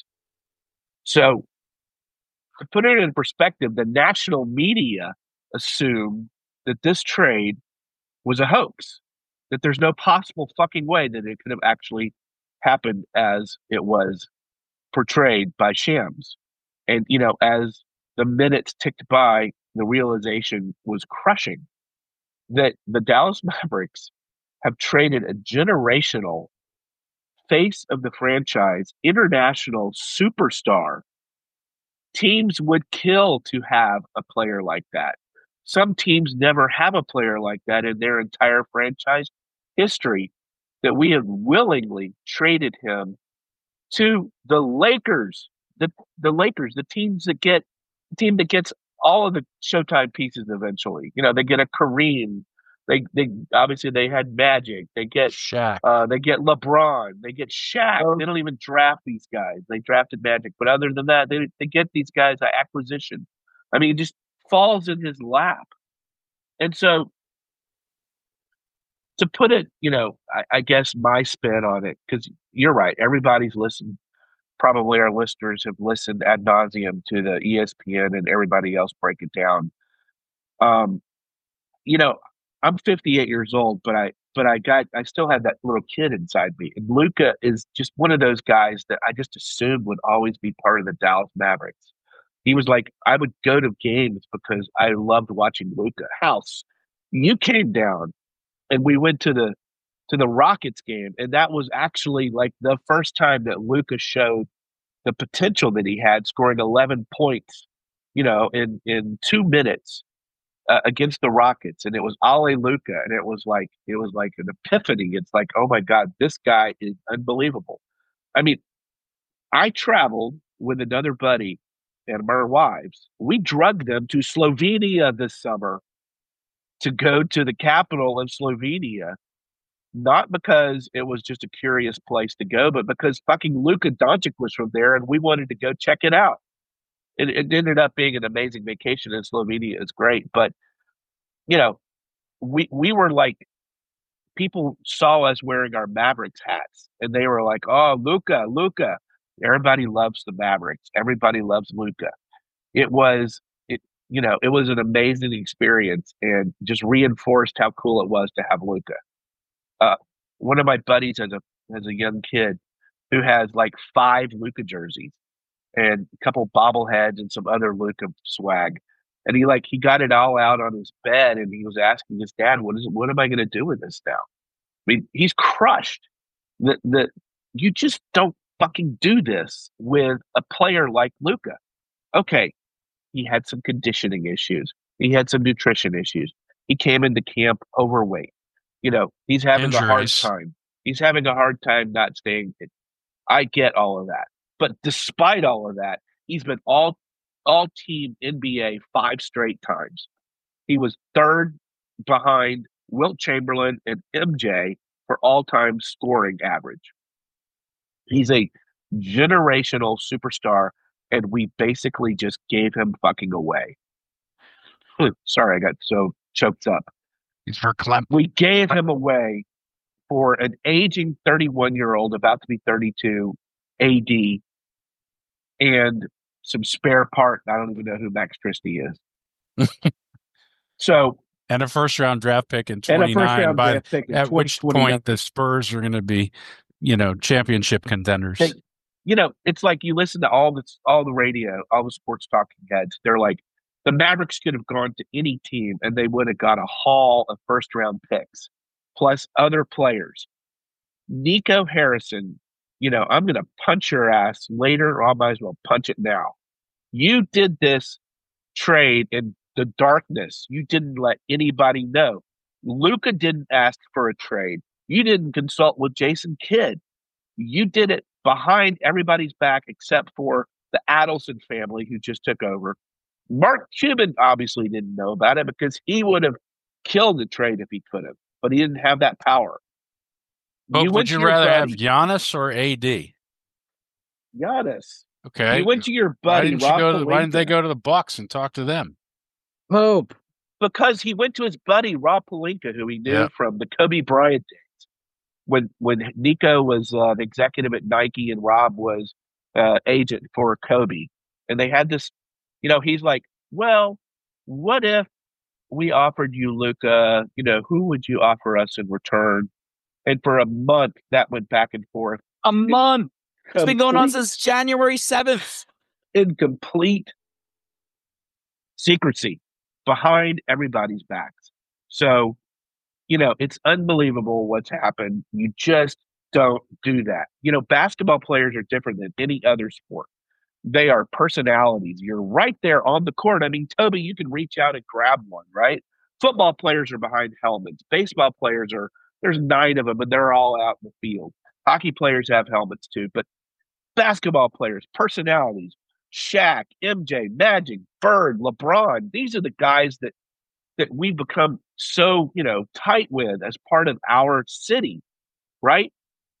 So to put it in perspective, the national media assumed that this trade was a hoax, that there's no possible fucking way that it could have actually happened as it was portrayed by Shams. And, you know, as the minutes ticked by, the realization was crushing that the Dallas Mavericks have traded a generational face of the franchise, international superstar. Teams would kill to have a player like that. Some teams never have a player like that in their entire franchise history, that we have willingly traded him to the Lakers. The the Lakers, the teams that get the team that gets all of the Showtime pieces eventually. You know, they get a Kareem. They they obviously they had Magic. They get Shaq. uh, they get LeBron. They get Shaq. They don't even draft these guys. They drafted Magic, but other than that, they they get these guys by acquisition. I mean, it just falls in his lap. And so, to put it, you know, I, I guess my spin on it, because you're right. Everybody's listened. Probably our listeners have listened ad nauseum to the E S P N and everybody else break it down. Um, you know, I'm fifty-eight years old, but I but I got I still have that little kid inside me. And Luka is just one of those guys that I just assumed would always be part of the Dallas Mavericks. He was like, I would go to games because I loved watching Luka. House, you came down and we went to the to the Rockets game, and that was actually like the first time that Luka showed the potential that he had, scoring eleven points, you know, in in two minutes uh, against the Rockets, and it was Ale Luka, and it was like it was like an epiphany. It's like, oh my God, this guy is unbelievable. I mean, I traveled with another buddy and our wives. We drugged them to Slovenia this summer to go to the capital of Slovenia, not because it was just a curious place to go, but because fucking Luka Doncic was from there and we wanted to go check it out. It, it ended up being an amazing vacation in Slovenia. It's great. But, you know, we, we were like, people saw us wearing our Mavericks hats and they were like, oh, Luka, Luka. Everybody loves the Mavericks. Everybody loves Luka. It was, it, you know, it was an amazing experience and just reinforced how cool it was to have Luka. Uh, one of my buddies as a as a young kid who has like five Luka jerseys and a couple bobbleheads and some other Luka swag, and he like he got it all out on his bed and he was asking his dad, "What is it? What am I going to do with this now?" I mean, he's crushed. The the you just don't fucking do this with a player like Luka. Okay, he had some conditioning issues. He had some nutrition issues. He came into camp overweight. You know, he's having a hard Injuries. time. He's having a hard time not staying fit. I get all of that. But despite all of that, he's been all all team N B A five straight times. He was third behind Wilt Chamberlain and M J for all-time scoring average. He's a generational superstar and we basically just gave him fucking away. Sorry, I got so choked up. He's verklempt. We gave him away for an aging thirty-one-year-old, about to be thirty-two, A D, and some spare part. I don't even know who Max Christie is. So, And a first round draft pick in and a twenty-nine. first round By, draft pick in at which twenty twenty-nine. point the Spurs are going to be, you know, championship contenders. They- You know, it's like you listen to all this, all the radio, all the sports talking heads. They're like, the Mavericks could have gone to any team and they would have got a haul of first round picks plus other players. Nico Harrison, you know, I'm going to punch your ass later, or I might as well punch it now. You did this trade in the darkness. You didn't let anybody know. Luka didn't ask for a trade. You didn't consult with Jason Kidd. You did it behind everybody's back except for the Adelson family who just took over. Mark Cuban obviously didn't know about it because he would have killed the trade if he could have, but he didn't have that power. But You would went you to your rather buddy, have Giannis or A D? Giannis. Okay. You went to your why buddy, didn't you Rob go to, why didn't they Pelinka, go to the Bucks and talk to them? Pope. because he went to his buddy Rob Pelinka, who he knew Yeah. from the Kobe Bryant days, when when Nico was uh, the executive at Nike and Rob was uh, agent for Kobe, and they had this. You know, he's like, well, what if we offered you Luka? You know, who would you offer us in return? And for a month, that went back and forth. A month. It's been going on Complete- since January seventh. in complete secrecy behind everybody's backs. So, you know, it's unbelievable what's happened. You just don't do that. You know, basketball players are different than any other sport. They are personalities. You're right there on the court. I mean, Toby, you can reach out and grab one, right? Football players are behind helmets. Baseball players are, there's nine of them, and they're all out in the field. Hockey players have helmets too, but basketball players, personalities, Shaq, M J, Magic, Bird, LeBron, these are the guys that that we've become so, you know, tight with as part of our city, right?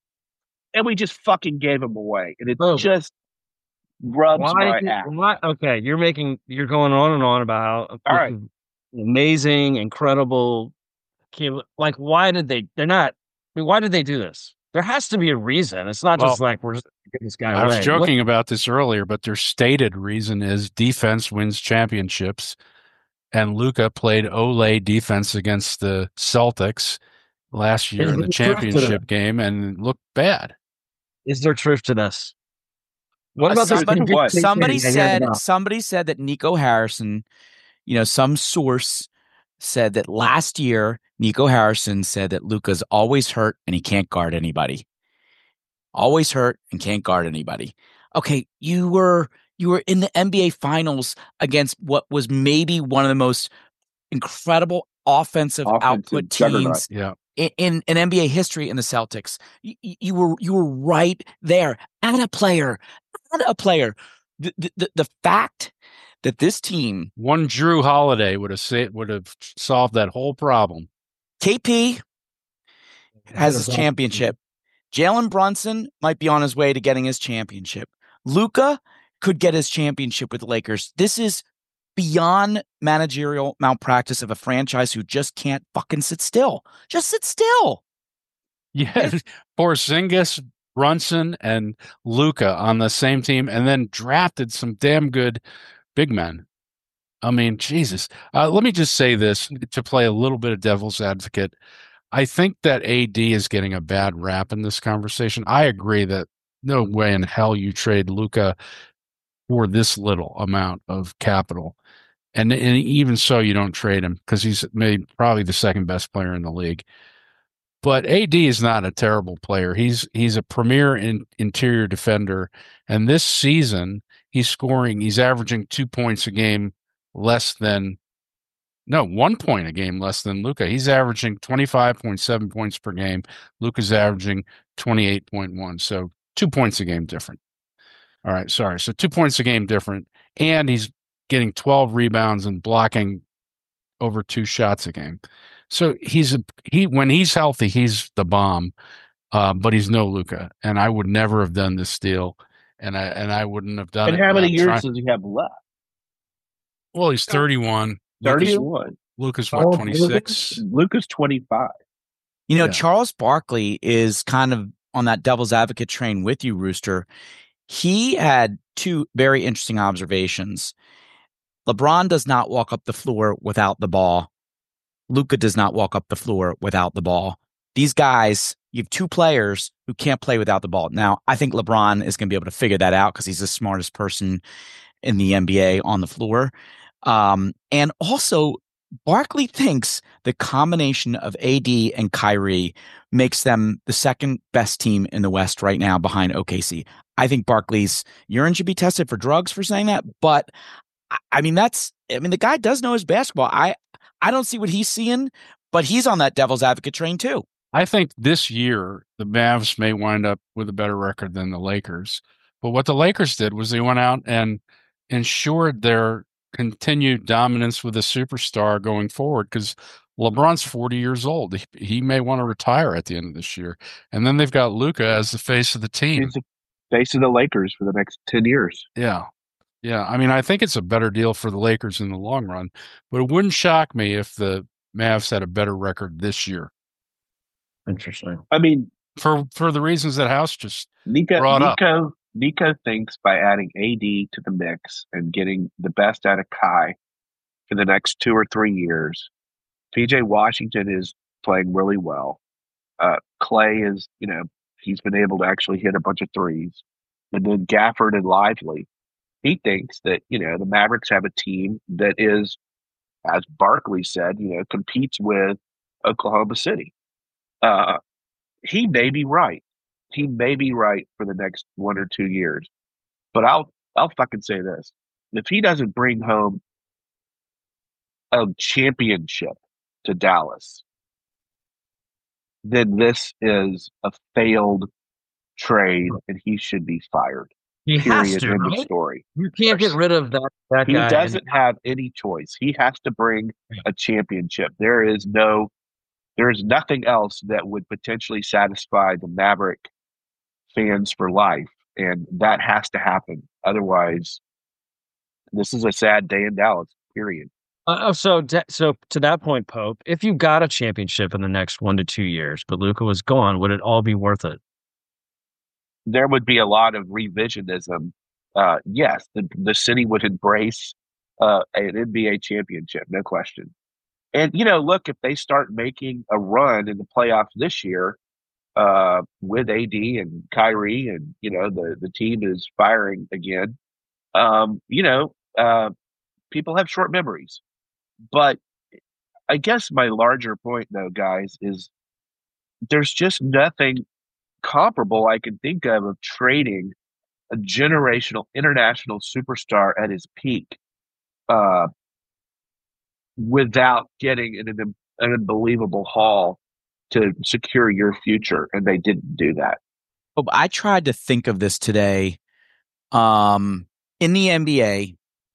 And we just fucking gave them away. And it Oh. just rubs Why, my did- ass. why? Okay, you're making, you're going on and on about how All right. this is amazing, incredible. Okay, like, why did they? They're not. I mean, why did they do this? There has to be a reason. It's not just Well, like we're just gonna get this guy I away. was joking about this earlier, but their stated reason is defense wins championships. And Luka played Olay defense against the Celtics last year Is in the there truth to championship game and looked bad. Is there truth to this? What Uh, about this? somebody, What? somebody I heard said about. somebody said that Nico Harrison, you know, some source said that last year Nico Harrison said that Luka's always hurt and he can't guard anybody. Always hurt and can't guard anybody. Okay, you were you were in the N B A finals against what was maybe one of the most incredible offensive, Offensive output juggernaut. teams Yeah. in, in, in N B A history in the Celtics. You, you were you were right there at a player, at a player. The, the, the, the fact that this team, One Drew Holiday would have sa- would have solved that whole problem. K P has his championship. Jalen Brunson might be on his way to getting his championship. Luka could get his championship with the Lakers. This is beyond managerial malpractice of a franchise who just can't fucking sit still. Just sit still. Yeah, Porzingis, Brunson, and Luka on the same team, and then drafted some damn good big men. I mean, Jesus. Uh, let me just say this to play a little bit of devil's advocate. I think that A D is getting a bad rap in this conversation. I agree that no way in hell you trade Luka for this little amount of capital. And, and even so, you don't trade him because he's maybe probably the second best player in the league. But A D is not a terrible player. He's he's a premier in, interior defender, and this season he's scoring. He's averaging two points a game less than no one point a game less than Luka. He's averaging twenty-five point seven points per game. Luka's averaging twenty-eight point one, so two points a game different. All right, sorry. So two points a game different, and he's getting twelve rebounds and blocking over two shots a game. So he's a, he when he's healthy, he's the bomb, uh, but he's no Luka. And I would never have done this deal and I and I wouldn't have done And it. how many without years trying- does he have left? Well, he's thirty-one. thirty-one. Lucas, How what, old is twenty-six? Lucas? Lucas twenty-five. You know, Yeah. Charles Barkley is kind of on that devil's advocate train with you, Rooster. He had two very interesting observations. LeBron does not walk up the floor without the ball. Luka does not walk up the floor without the ball. These guys, you have two players who can't play without the ball. Now, I think LeBron is going to be able to figure that out because he's the smartest person in the N B A on the floor. Um, and also, Barkley thinks the combination of A D and Kyrie makes them the second best team in the West right now behind O K C. I think Barkley's urine should be tested for drugs for saying that, but I- I mean that's I mean the guy does know his basketball. I I don't see what he's seeing, but he's on that devil's advocate train too. I think this year the Mavs may wind up with a better record than the Lakers. But what the Lakers did was they went out and ensured their continued dominance with a superstar going forward because LeBron's forty years old. He, he may want to retire at the end of this year. And then they've got Luka as the face of the team. He's the face of the Lakers for the next ten years. Yeah. Yeah. I mean, I think it's a better deal for the Lakers in the long run, but it wouldn't shock me if the Mavs had a better record this year Interesting. I mean, for for the reasons that House just Nico, brought up. Nico, Nico thinks by adding A D to the mix and getting the best out of Kai for the next two or three years, P J Washington is playing really well. Uh, Clay is, you know, he's been able to actually hit a bunch of threes. And then Gafford and Lively, he thinks that, you know, the Mavericks have a team that is, as Barkley said, you know, competes with Oklahoma City. Uh, he may be right. He may be right for the next one or two years. But I'll I'll fucking say this. If he doesn't bring home a championship to Dallas, then this is a failed trade and he should be fired. He has Period. to, End of right? story. You can't get rid of that, that He guy. doesn't have any choice. He has to bring a championship. There is no there is nothing else that would potentially satisfy the Maverick fans for life. And that has to happen. Otherwise, this is a sad day in Dallas, period. Uh, oh, so de- so to that point, Pope, if you got a championship in the next one to two years, but Luka was gone, would it all be worth it? There would be a lot of revisionism. Uh, yes, the, the city would embrace uh, an N B A championship, no question. And, you know, look, if they start making a run in the playoffs this year uh, with A D and Kyrie and, you know, the, the team is firing again, um, you know, uh, people have short memories. But I guess my larger point, though, guys, is there's just nothing comparable I can think of of trading a generational international superstar at his peak uh, without getting an, an unbelievable haul to secure your future. And they didn't do that. But I tried to think of this today. Um, in the N B A,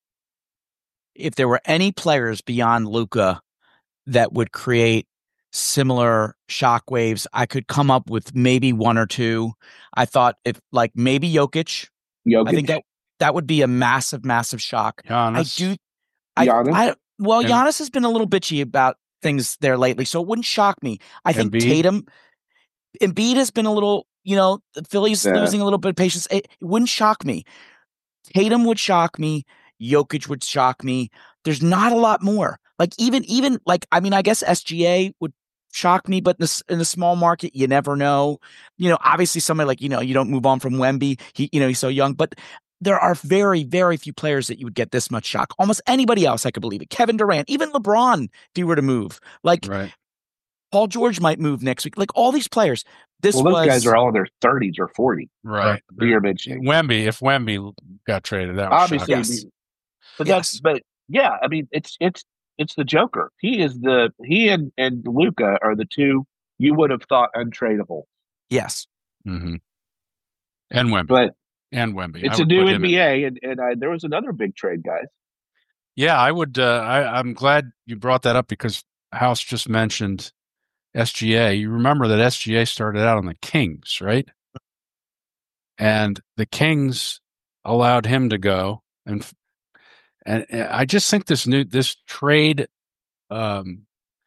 if there were any players beyond Luka that would create similar shockwaves, I could come up with maybe one or two. I thought if like maybe Jokic, Jokic, I think that that would be a massive, massive shock. Giannis. I do. I, Giannis? I well, And- Giannis has been a little bitchy about things there lately, so it wouldn't shock me. I think Embiid? Tatum, Embiid has been a little, you know, the Phillies Yeah. losing a little bit of patience. It, it wouldn't shock me. Tatum would shock me. Jokic would shock me. There's not a lot more. Like even even like I mean, I guess S G A would shock me, but in a, s- in a small market, you never know. You know, obviously somebody like you know you don't move on from Wemby. He you know he's so young, but there are very very few players that you would get this much shock. Almost anybody else, I could believe it. Kevin Durant, even LeBron, if he were to move, like Right. Paul George might move next week. Like all these players, this well, those was guys are all in their thirties or forties. Right. That you're mentioning. Wemby, if Wemby got traded, that would Obviously, shock. Yes. but Yes. that's but yeah, I mean, it's it's it's the Joker. He is the he and and Luka are the two you would have thought untradeable. yes. Mm-hmm. And Wemby. But and Wemby. I it's a would new put him N B in. A, and and I, there was another big trade, guys. Yeah, I would. Uh, I, I'm glad you brought that up because House just mentioned S G A. You remember that S G A started out on the Kings, right? and the Kings allowed him to go. And and I just think this new this trade um,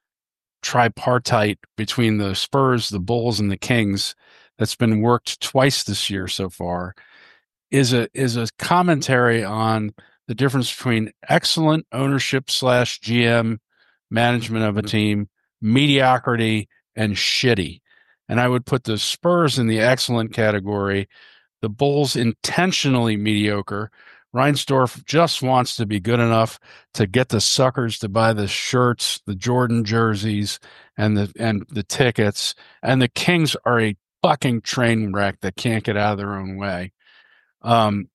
tripartite between the Spurs, the Bulls, and the Kings that's been worked twice this year so far is a is a commentary on the difference between excellent ownership slash G M management of a team, mediocrity, and shitty. And I would put the Spurs in the excellent category, the Bulls intentionally mediocre. Reinsdorf just wants to be good enough to get the suckers to buy the shirts, the Jordan jerseys, and the and the tickets. And the Kings are a fucking train wreck that can't get out of their own way. Um,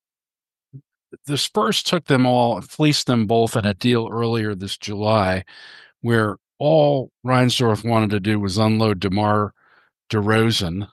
the Spurs took them all, fleeced them both in a deal earlier this July, where all Reinsdorf wanted to do was unload DeMar DeRozan,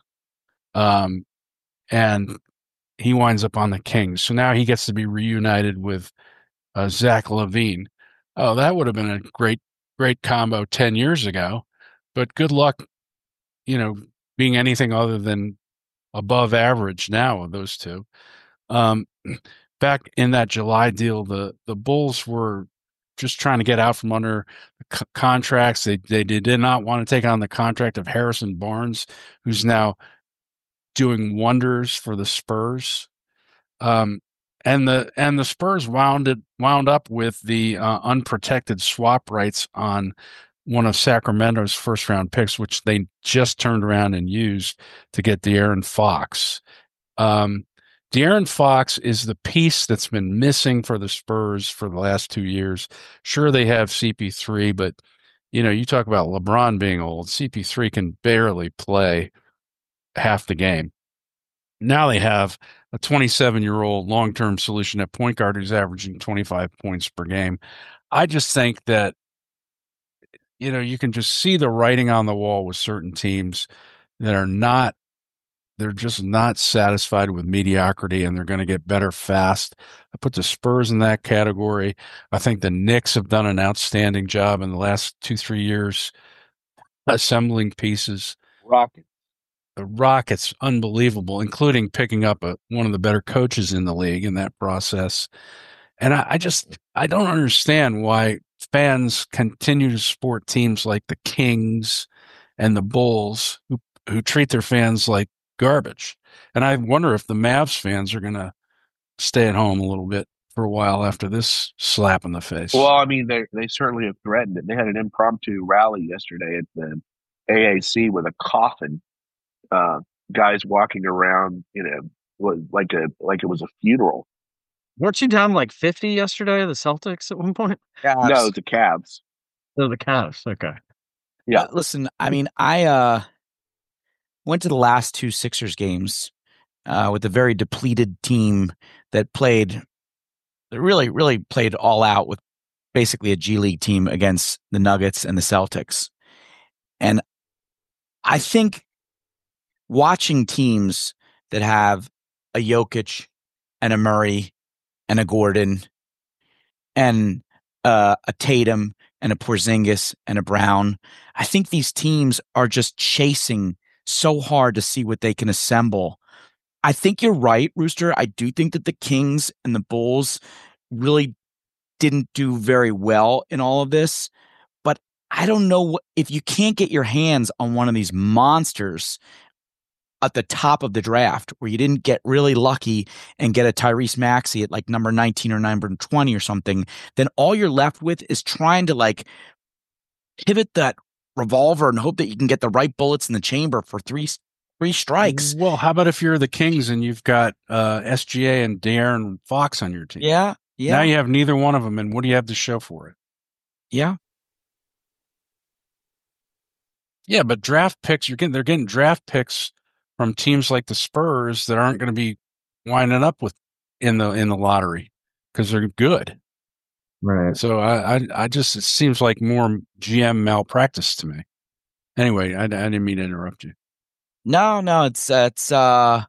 um, and he winds up on the Kings. So now he gets to be reunited with uh, Zach LaVine. Oh, that would have been a great, great combo ten years ago. But good luck, you know, being anything other than above average now of those two. Um, back in that July deal, the, the Bulls were just trying to get out from under c- contracts. They, they they did not want to take on the contract of Harrison Barnes, who's now doing wonders for the Spurs. Um, and the and the Spurs wound it wound up with the uh, unprotected swap rights on one of Sacramento's first round picks, which they just turned around and used to get De'Aaron Fox. Um, De'Aaron Fox is the piece that's been missing for the Spurs for the last two years. Sure, they have C P three, but you know, you talk about LeBron being old. C P three can barely play half the game. Now they have a twenty-seven-year-old long-term solution at point guard who's averaging twenty-five points per game. I just think that, you know, you can just see the writing on the wall with certain teams that are not, they're just not satisfied with mediocrity, and they're going to get better fast. I put the Spurs in that category. I think the Knicks have done an outstanding job in the last two, three years assembling pieces. Rockets. The Rockets, unbelievable, including picking up a, one of the better coaches in the league in that process. And I, I just, I don't understand why fans continue to support teams like the Kings and the Bulls who, who treat their fans like garbage. And I wonder if the Mavs fans are going to stay at home a little bit for a while after this slap in the face. Well, I mean, they they certainly have threatened it. They had an impromptu rally yesterday at the A A C with a coffin. Uh, guys walking around, you know, like a like it was a funeral. Weren't you down like fifty yesterday, the Celtics at one point? Cavs. No, the Cavs. Oh, the Cavs. Okay. Yeah. Uh, listen, I mean, I uh, went to the last two Sixers games uh, with a very depleted team that played, that really, really played all out with basically a G League team against the Nuggets and the Celtics. And I think watching teams that have a Jokic and a Murray and a Gordon and uh, a Tatum and a Porzingis and a Brown, I think these teams are just chasing so hard to see what they can assemble. I think you're right, Rooster. I do think that the Kings and the Bulls really didn't do very well in all of this, but I don't know what, if you can't get your hands on one of these monsters at the top of the draft, where you didn't get really lucky and get a Tyrese Maxey at like number nineteen or number twenty or something, then all you're left with is trying to like pivot that revolver and hope that you can get the right bullets in the chamber for three three strikes. Well, how about if you're the Kings and you've got uh, S G A and De'Aaron Fox on your team? Yeah, yeah. Now you have neither one of them, and what do you have to show for it? Yeah. Yeah, but draft picks, you're getting they're getting draft picks from teams like the Spurs that aren't going to be winding up with in the in the lottery because they're good. Right. So I, I I just it seems like more G M malpractice to me. Anyway, I, I didn't mean to interrupt you. No, no, it's it's uh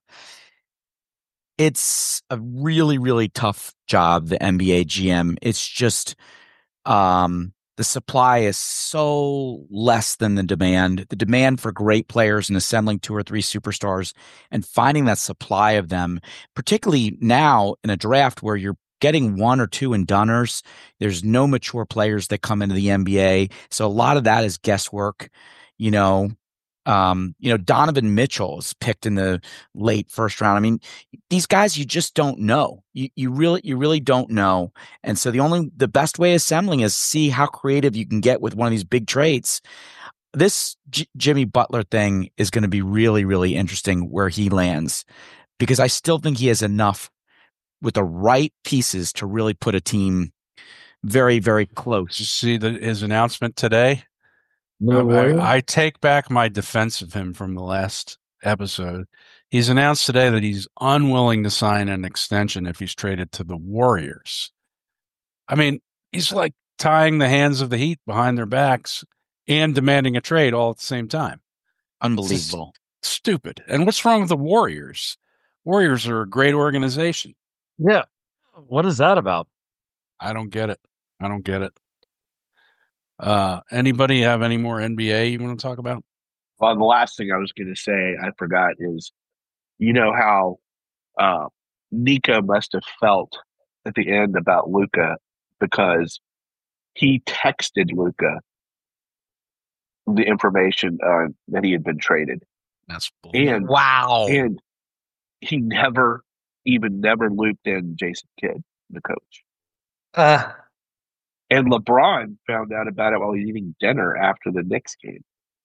it's a really, really tough job, the N B A G M. It's just um the supply is so less than the demand. The demand for great players and assembling two or three superstars and finding that supply of them, particularly now in a draft where you're getting one or two and doners. There's no mature players that come into the N B A. So a lot of that is guesswork, you know. Um, you know, Donovan Mitchell is picked in the late first round. I mean, these guys you just don't know. You you really you really don't know. And so the only the best way of assembling is see how creative you can get with one of these big trades. This J- Jimmy Butler thing is going to be really really interesting where he lands, because I still think he has enough with the right pieces to really put a team very very close. Did you see the, his announcement today? No I, way. I, I take back my defense of him from the last episode. He's announced today that he's unwilling to sign an extension if he's traded to the Warriors. I mean, he's like tying the hands of the Heat behind their backs and demanding a trade all at the same time. Unbelievable. Stupid. And what's wrong with the Warriors? Warriors are a great organization. Yeah. What is that about? I don't get it. I don't get it. Uh, anybody have any more N B A you want to talk about? Well, the last thing I was going to say, I forgot, is you know how uh, Nico must have felt at the end about Luka, because he texted Luka the information uh, that he had been traded, That's bull. and Wow. and he never even never looped in Jason Kidd, the coach. Uh, And LeBron found out about it while he was eating dinner after the Knicks game.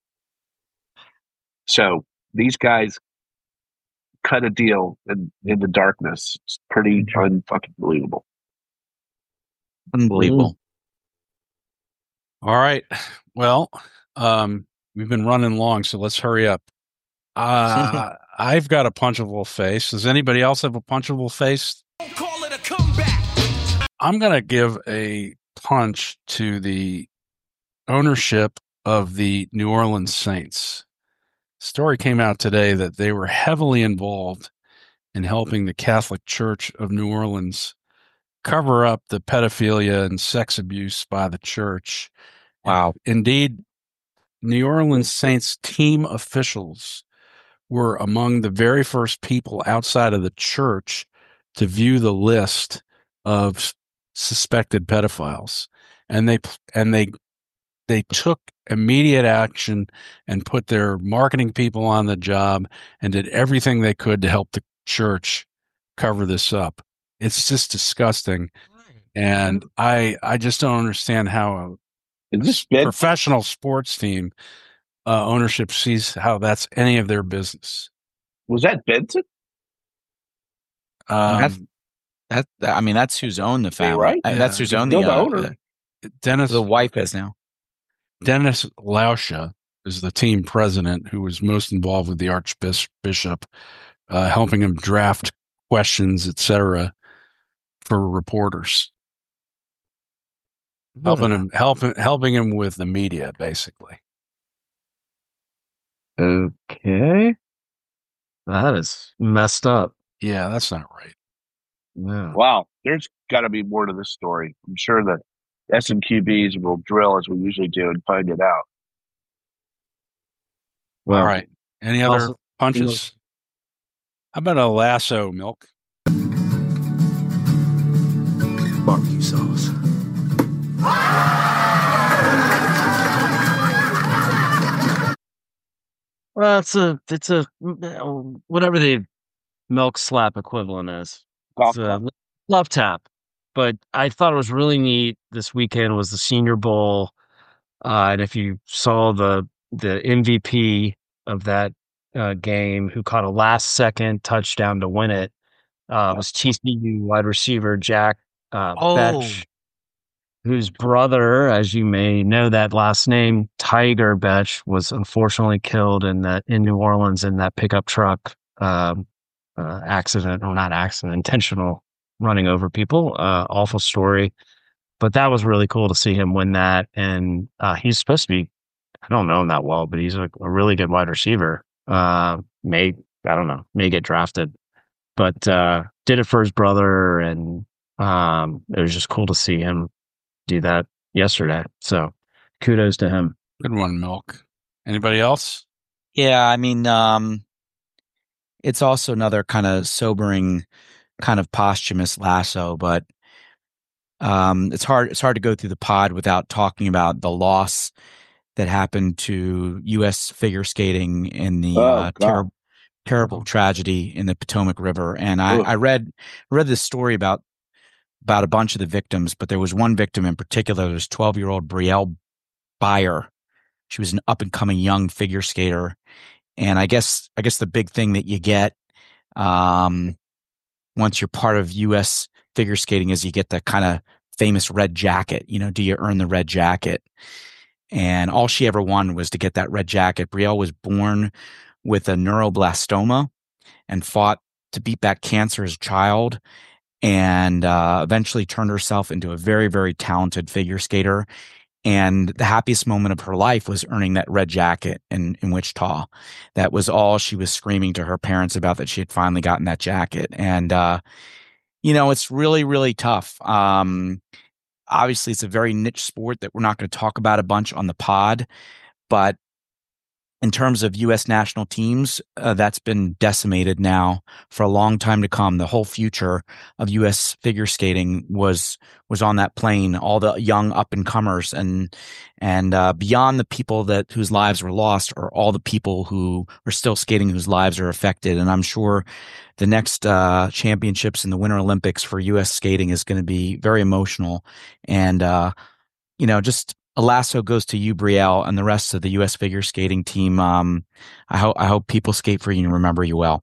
So these guys cut a deal in, in the darkness. It's pretty unfucking believable. Unbelievable. All right. Well, um, we've been running long, so let's hurry up. Uh, I've got a punchable face. Does anybody else have a punchable face? Don't call it a comeback. I'm going to give a punch to the ownership of the New Orleans Saints. Story came out today that they were heavily involved in helping the Catholic Church of New Orleans cover up the pedophilia and sex abuse by the church. Wow. Indeed, New Orleans Saints team officials were among the very first people outside of the church to view the list of suspected pedophiles, and they and they they took immediate action and put their marketing people on the job and did everything they could to help the church cover this up. It's just disgusting, and I I just don't understand how Is a this Ben? professional sports team uh, ownership sees how that's any of their business. Was that Benson? Um, That's- That, that- I mean, that's who's owned the family. right? Uh, That's Yeah. who's owned No, the, the uh, owner. the, Dennis the wife is now. Dennis Lauscha is the team president who was most involved with the Archbishop, uh, helping him draft questions, et cetera, for reporters, helping him helping helping him with the media, basically. okay. That is messed up. Yeah, that's not right. Yeah. Wow, there's got to be more to this story. I'm sure the S M Q Bs will drill as we usually do and find it out. Well, All right. Any other also- punches? How about a lasso milk? Barbecue sauce. Well, it's a it's a whatever the milk slap equivalent is. Golf It's a love tap. But I thought it was really neat this weekend was the Senior Bowl. Uh, and if you saw the the M V P of that uh, game who caught a last second touchdown to win it, uh, was T C U wide receiver Jack uh, Oh. Betch, whose brother, as you may know that last name, Tiger Betch, was unfortunately killed in that in New Orleans in that pickup truck um, uh, accident, or not accident, intentional running over people. Uh, awful story, but that was really cool to see him win that. And uh, he's supposed to be, I don't know him that well, but he's a, a really good wide receiver. Uh, may I don't know, may get drafted, but uh, did it for his brother, and um, it was just cool to see him do that yesterday. So kudos to him. Good one, Milk. Anybody else? Yeah, I mean, um, it's also another kind of sobering, kind of posthumous lasso, but um, it's hard. It's hard to go through the pod without talking about the loss that happened to U S figure skating in the Oh, uh, God. terrible, terrible tragedy in the Potomac River. And I, Ugh. I read read this story about about a bunch of the victims, but there was one victim in particular. There was twelve-year-old Brielle Beyer. She was an up and coming young figure skater. And I guess I guess the big thing that you get um, once you're part of U S figure skating is you get the kind of famous red jacket. You know, do you earn the red jacket? And all she ever wanted was to get that red jacket. Brielle was born with a neuroblastoma and fought to beat back cancer as a child, and uh, eventually turned herself into a very, very talented figure skater. And the happiest moment of her life was earning that red jacket in, in Wichita. That was all she was screaming to her parents about, that she had finally gotten that jacket. And, uh, you know, it's really, really tough. Um, obviously, it's a very niche sport that we're not going to talk about a bunch on the pod. But in terms of U S national teams, uh, that's been decimated now for a long time to come. The whole future of U S figure skating was was on that plane. All the young up and comers, and and uh, beyond the people that whose lives were lost, are all the people who are still skating whose lives are affected. And I'm sure the next uh, championships in the Winter Olympics for U S skating is going to be very emotional. And uh, you know, just a lasso goes to you, Brielle, and the rest of the U S figure skating team. Um, I hope I hope people skate for you and remember you well.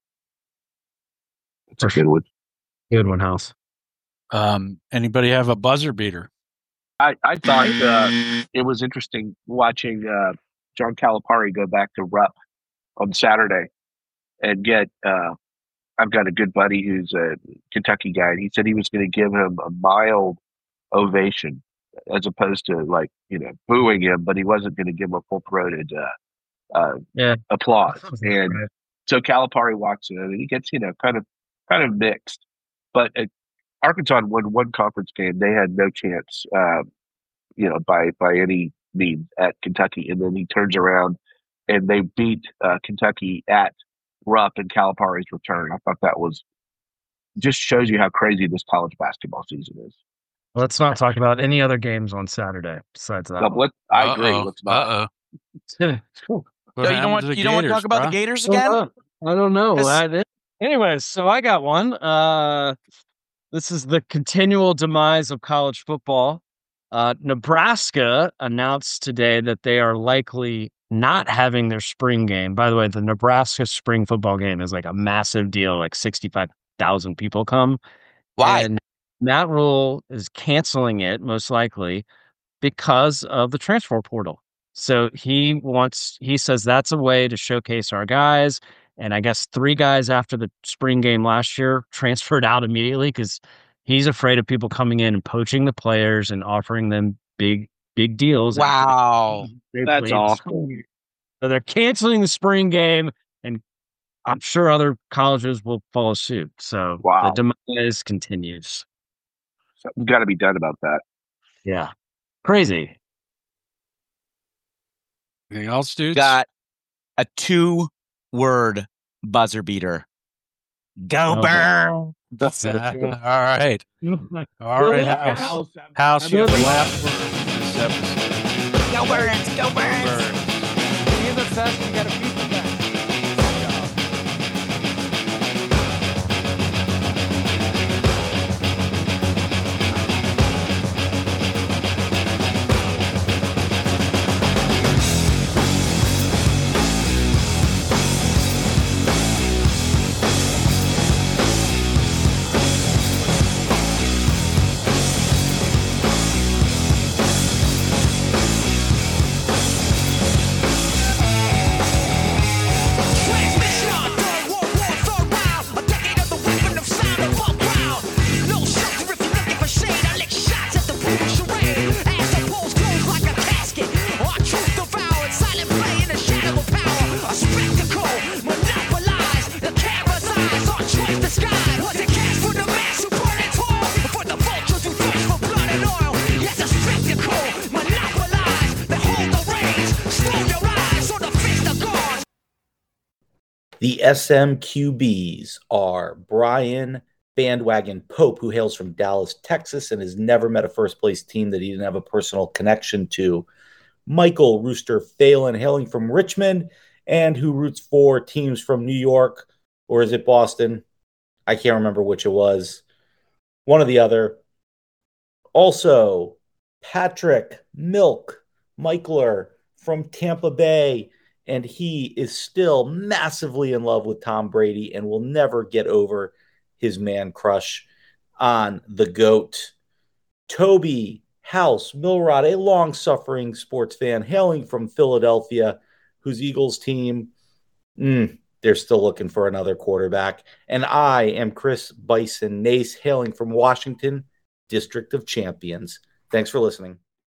It's a good one. Good one, House. Um, anybody have a buzzer beater? I, I thought uh, it was interesting watching uh, John Calipari go back to Rupp on Saturday and get. Uh, I've got a good buddy who's a Kentucky guy, and he said he was going to give him a mild ovation as opposed to, like, you know, booing him, but he wasn't going to give him a full throated uh, uh, Yeah. applause. And Right. so Calipari walks in and he gets, you know, kind of kind of mixed. But uh, Arkansas won one conference game. They had no chance, uh, you know, by by any means at Kentucky. And then he turns around and they beat uh, Kentucky at Rupp in Calipari's return. I thought that was just shows you how crazy this college basketball season is. Let's not talk about any other games on Saturday besides that. No, one. let- I agree. Uh-oh. Let's not. Uh-oh. Cool. What Yo, you don't happened want to the you don't want to Gators, talk about bruh? the Gators I again? don't know. I don't know. Yes. I did- Anyways, so I got one. Uh, this is the continual demise of college football. Uh, Nebraska announced today that they are likely not having their spring game. By the way, the Nebraska spring football game is like a massive deal. Like sixty-five thousand people come. Why? And Matt Rule is canceling it, most likely, because of the transfer portal. So he wants, he says that's a way to showcase our guys. And I guess three guys after the spring game last year transferred out immediately because he's afraid of people coming in and poaching the players and offering them big, big deals. after Wow. they That's played the awful. spring. So they're canceling the spring game, and I'm sure other colleges will follow suit. So Wow. the demise continues. Something's got to be done about that. Yeah. Crazy. Anything else, dudes? Got a two word buzzer beater. Go Oh, Burn. That's it. All right. All right, House. House, you have the last word in this episode. Go Birds. Go Birds. Bird. you got to beat them back. The S M Q Bs are Brian Bandwagon Pope, who hails from Dallas, Texas, and has never met a first-place team that he didn't have a personal connection to. Michael Rooster Phelan, hailing from Richmond, and who roots for teams from New York, or is it Boston? I can't remember which it was. One or the other. Also, Patrick Milk Michler from Tampa Bay, and he is still massively in love with Tom Brady and will never get over his man crush on the GOAT. Toby House Milrod, a long-suffering sports fan hailing from Philadelphia, whose Eagles team, mm, they're still looking for another quarterback. And I am Chris Bison Nace, hailing from Washington, District of Champions. Thanks for listening.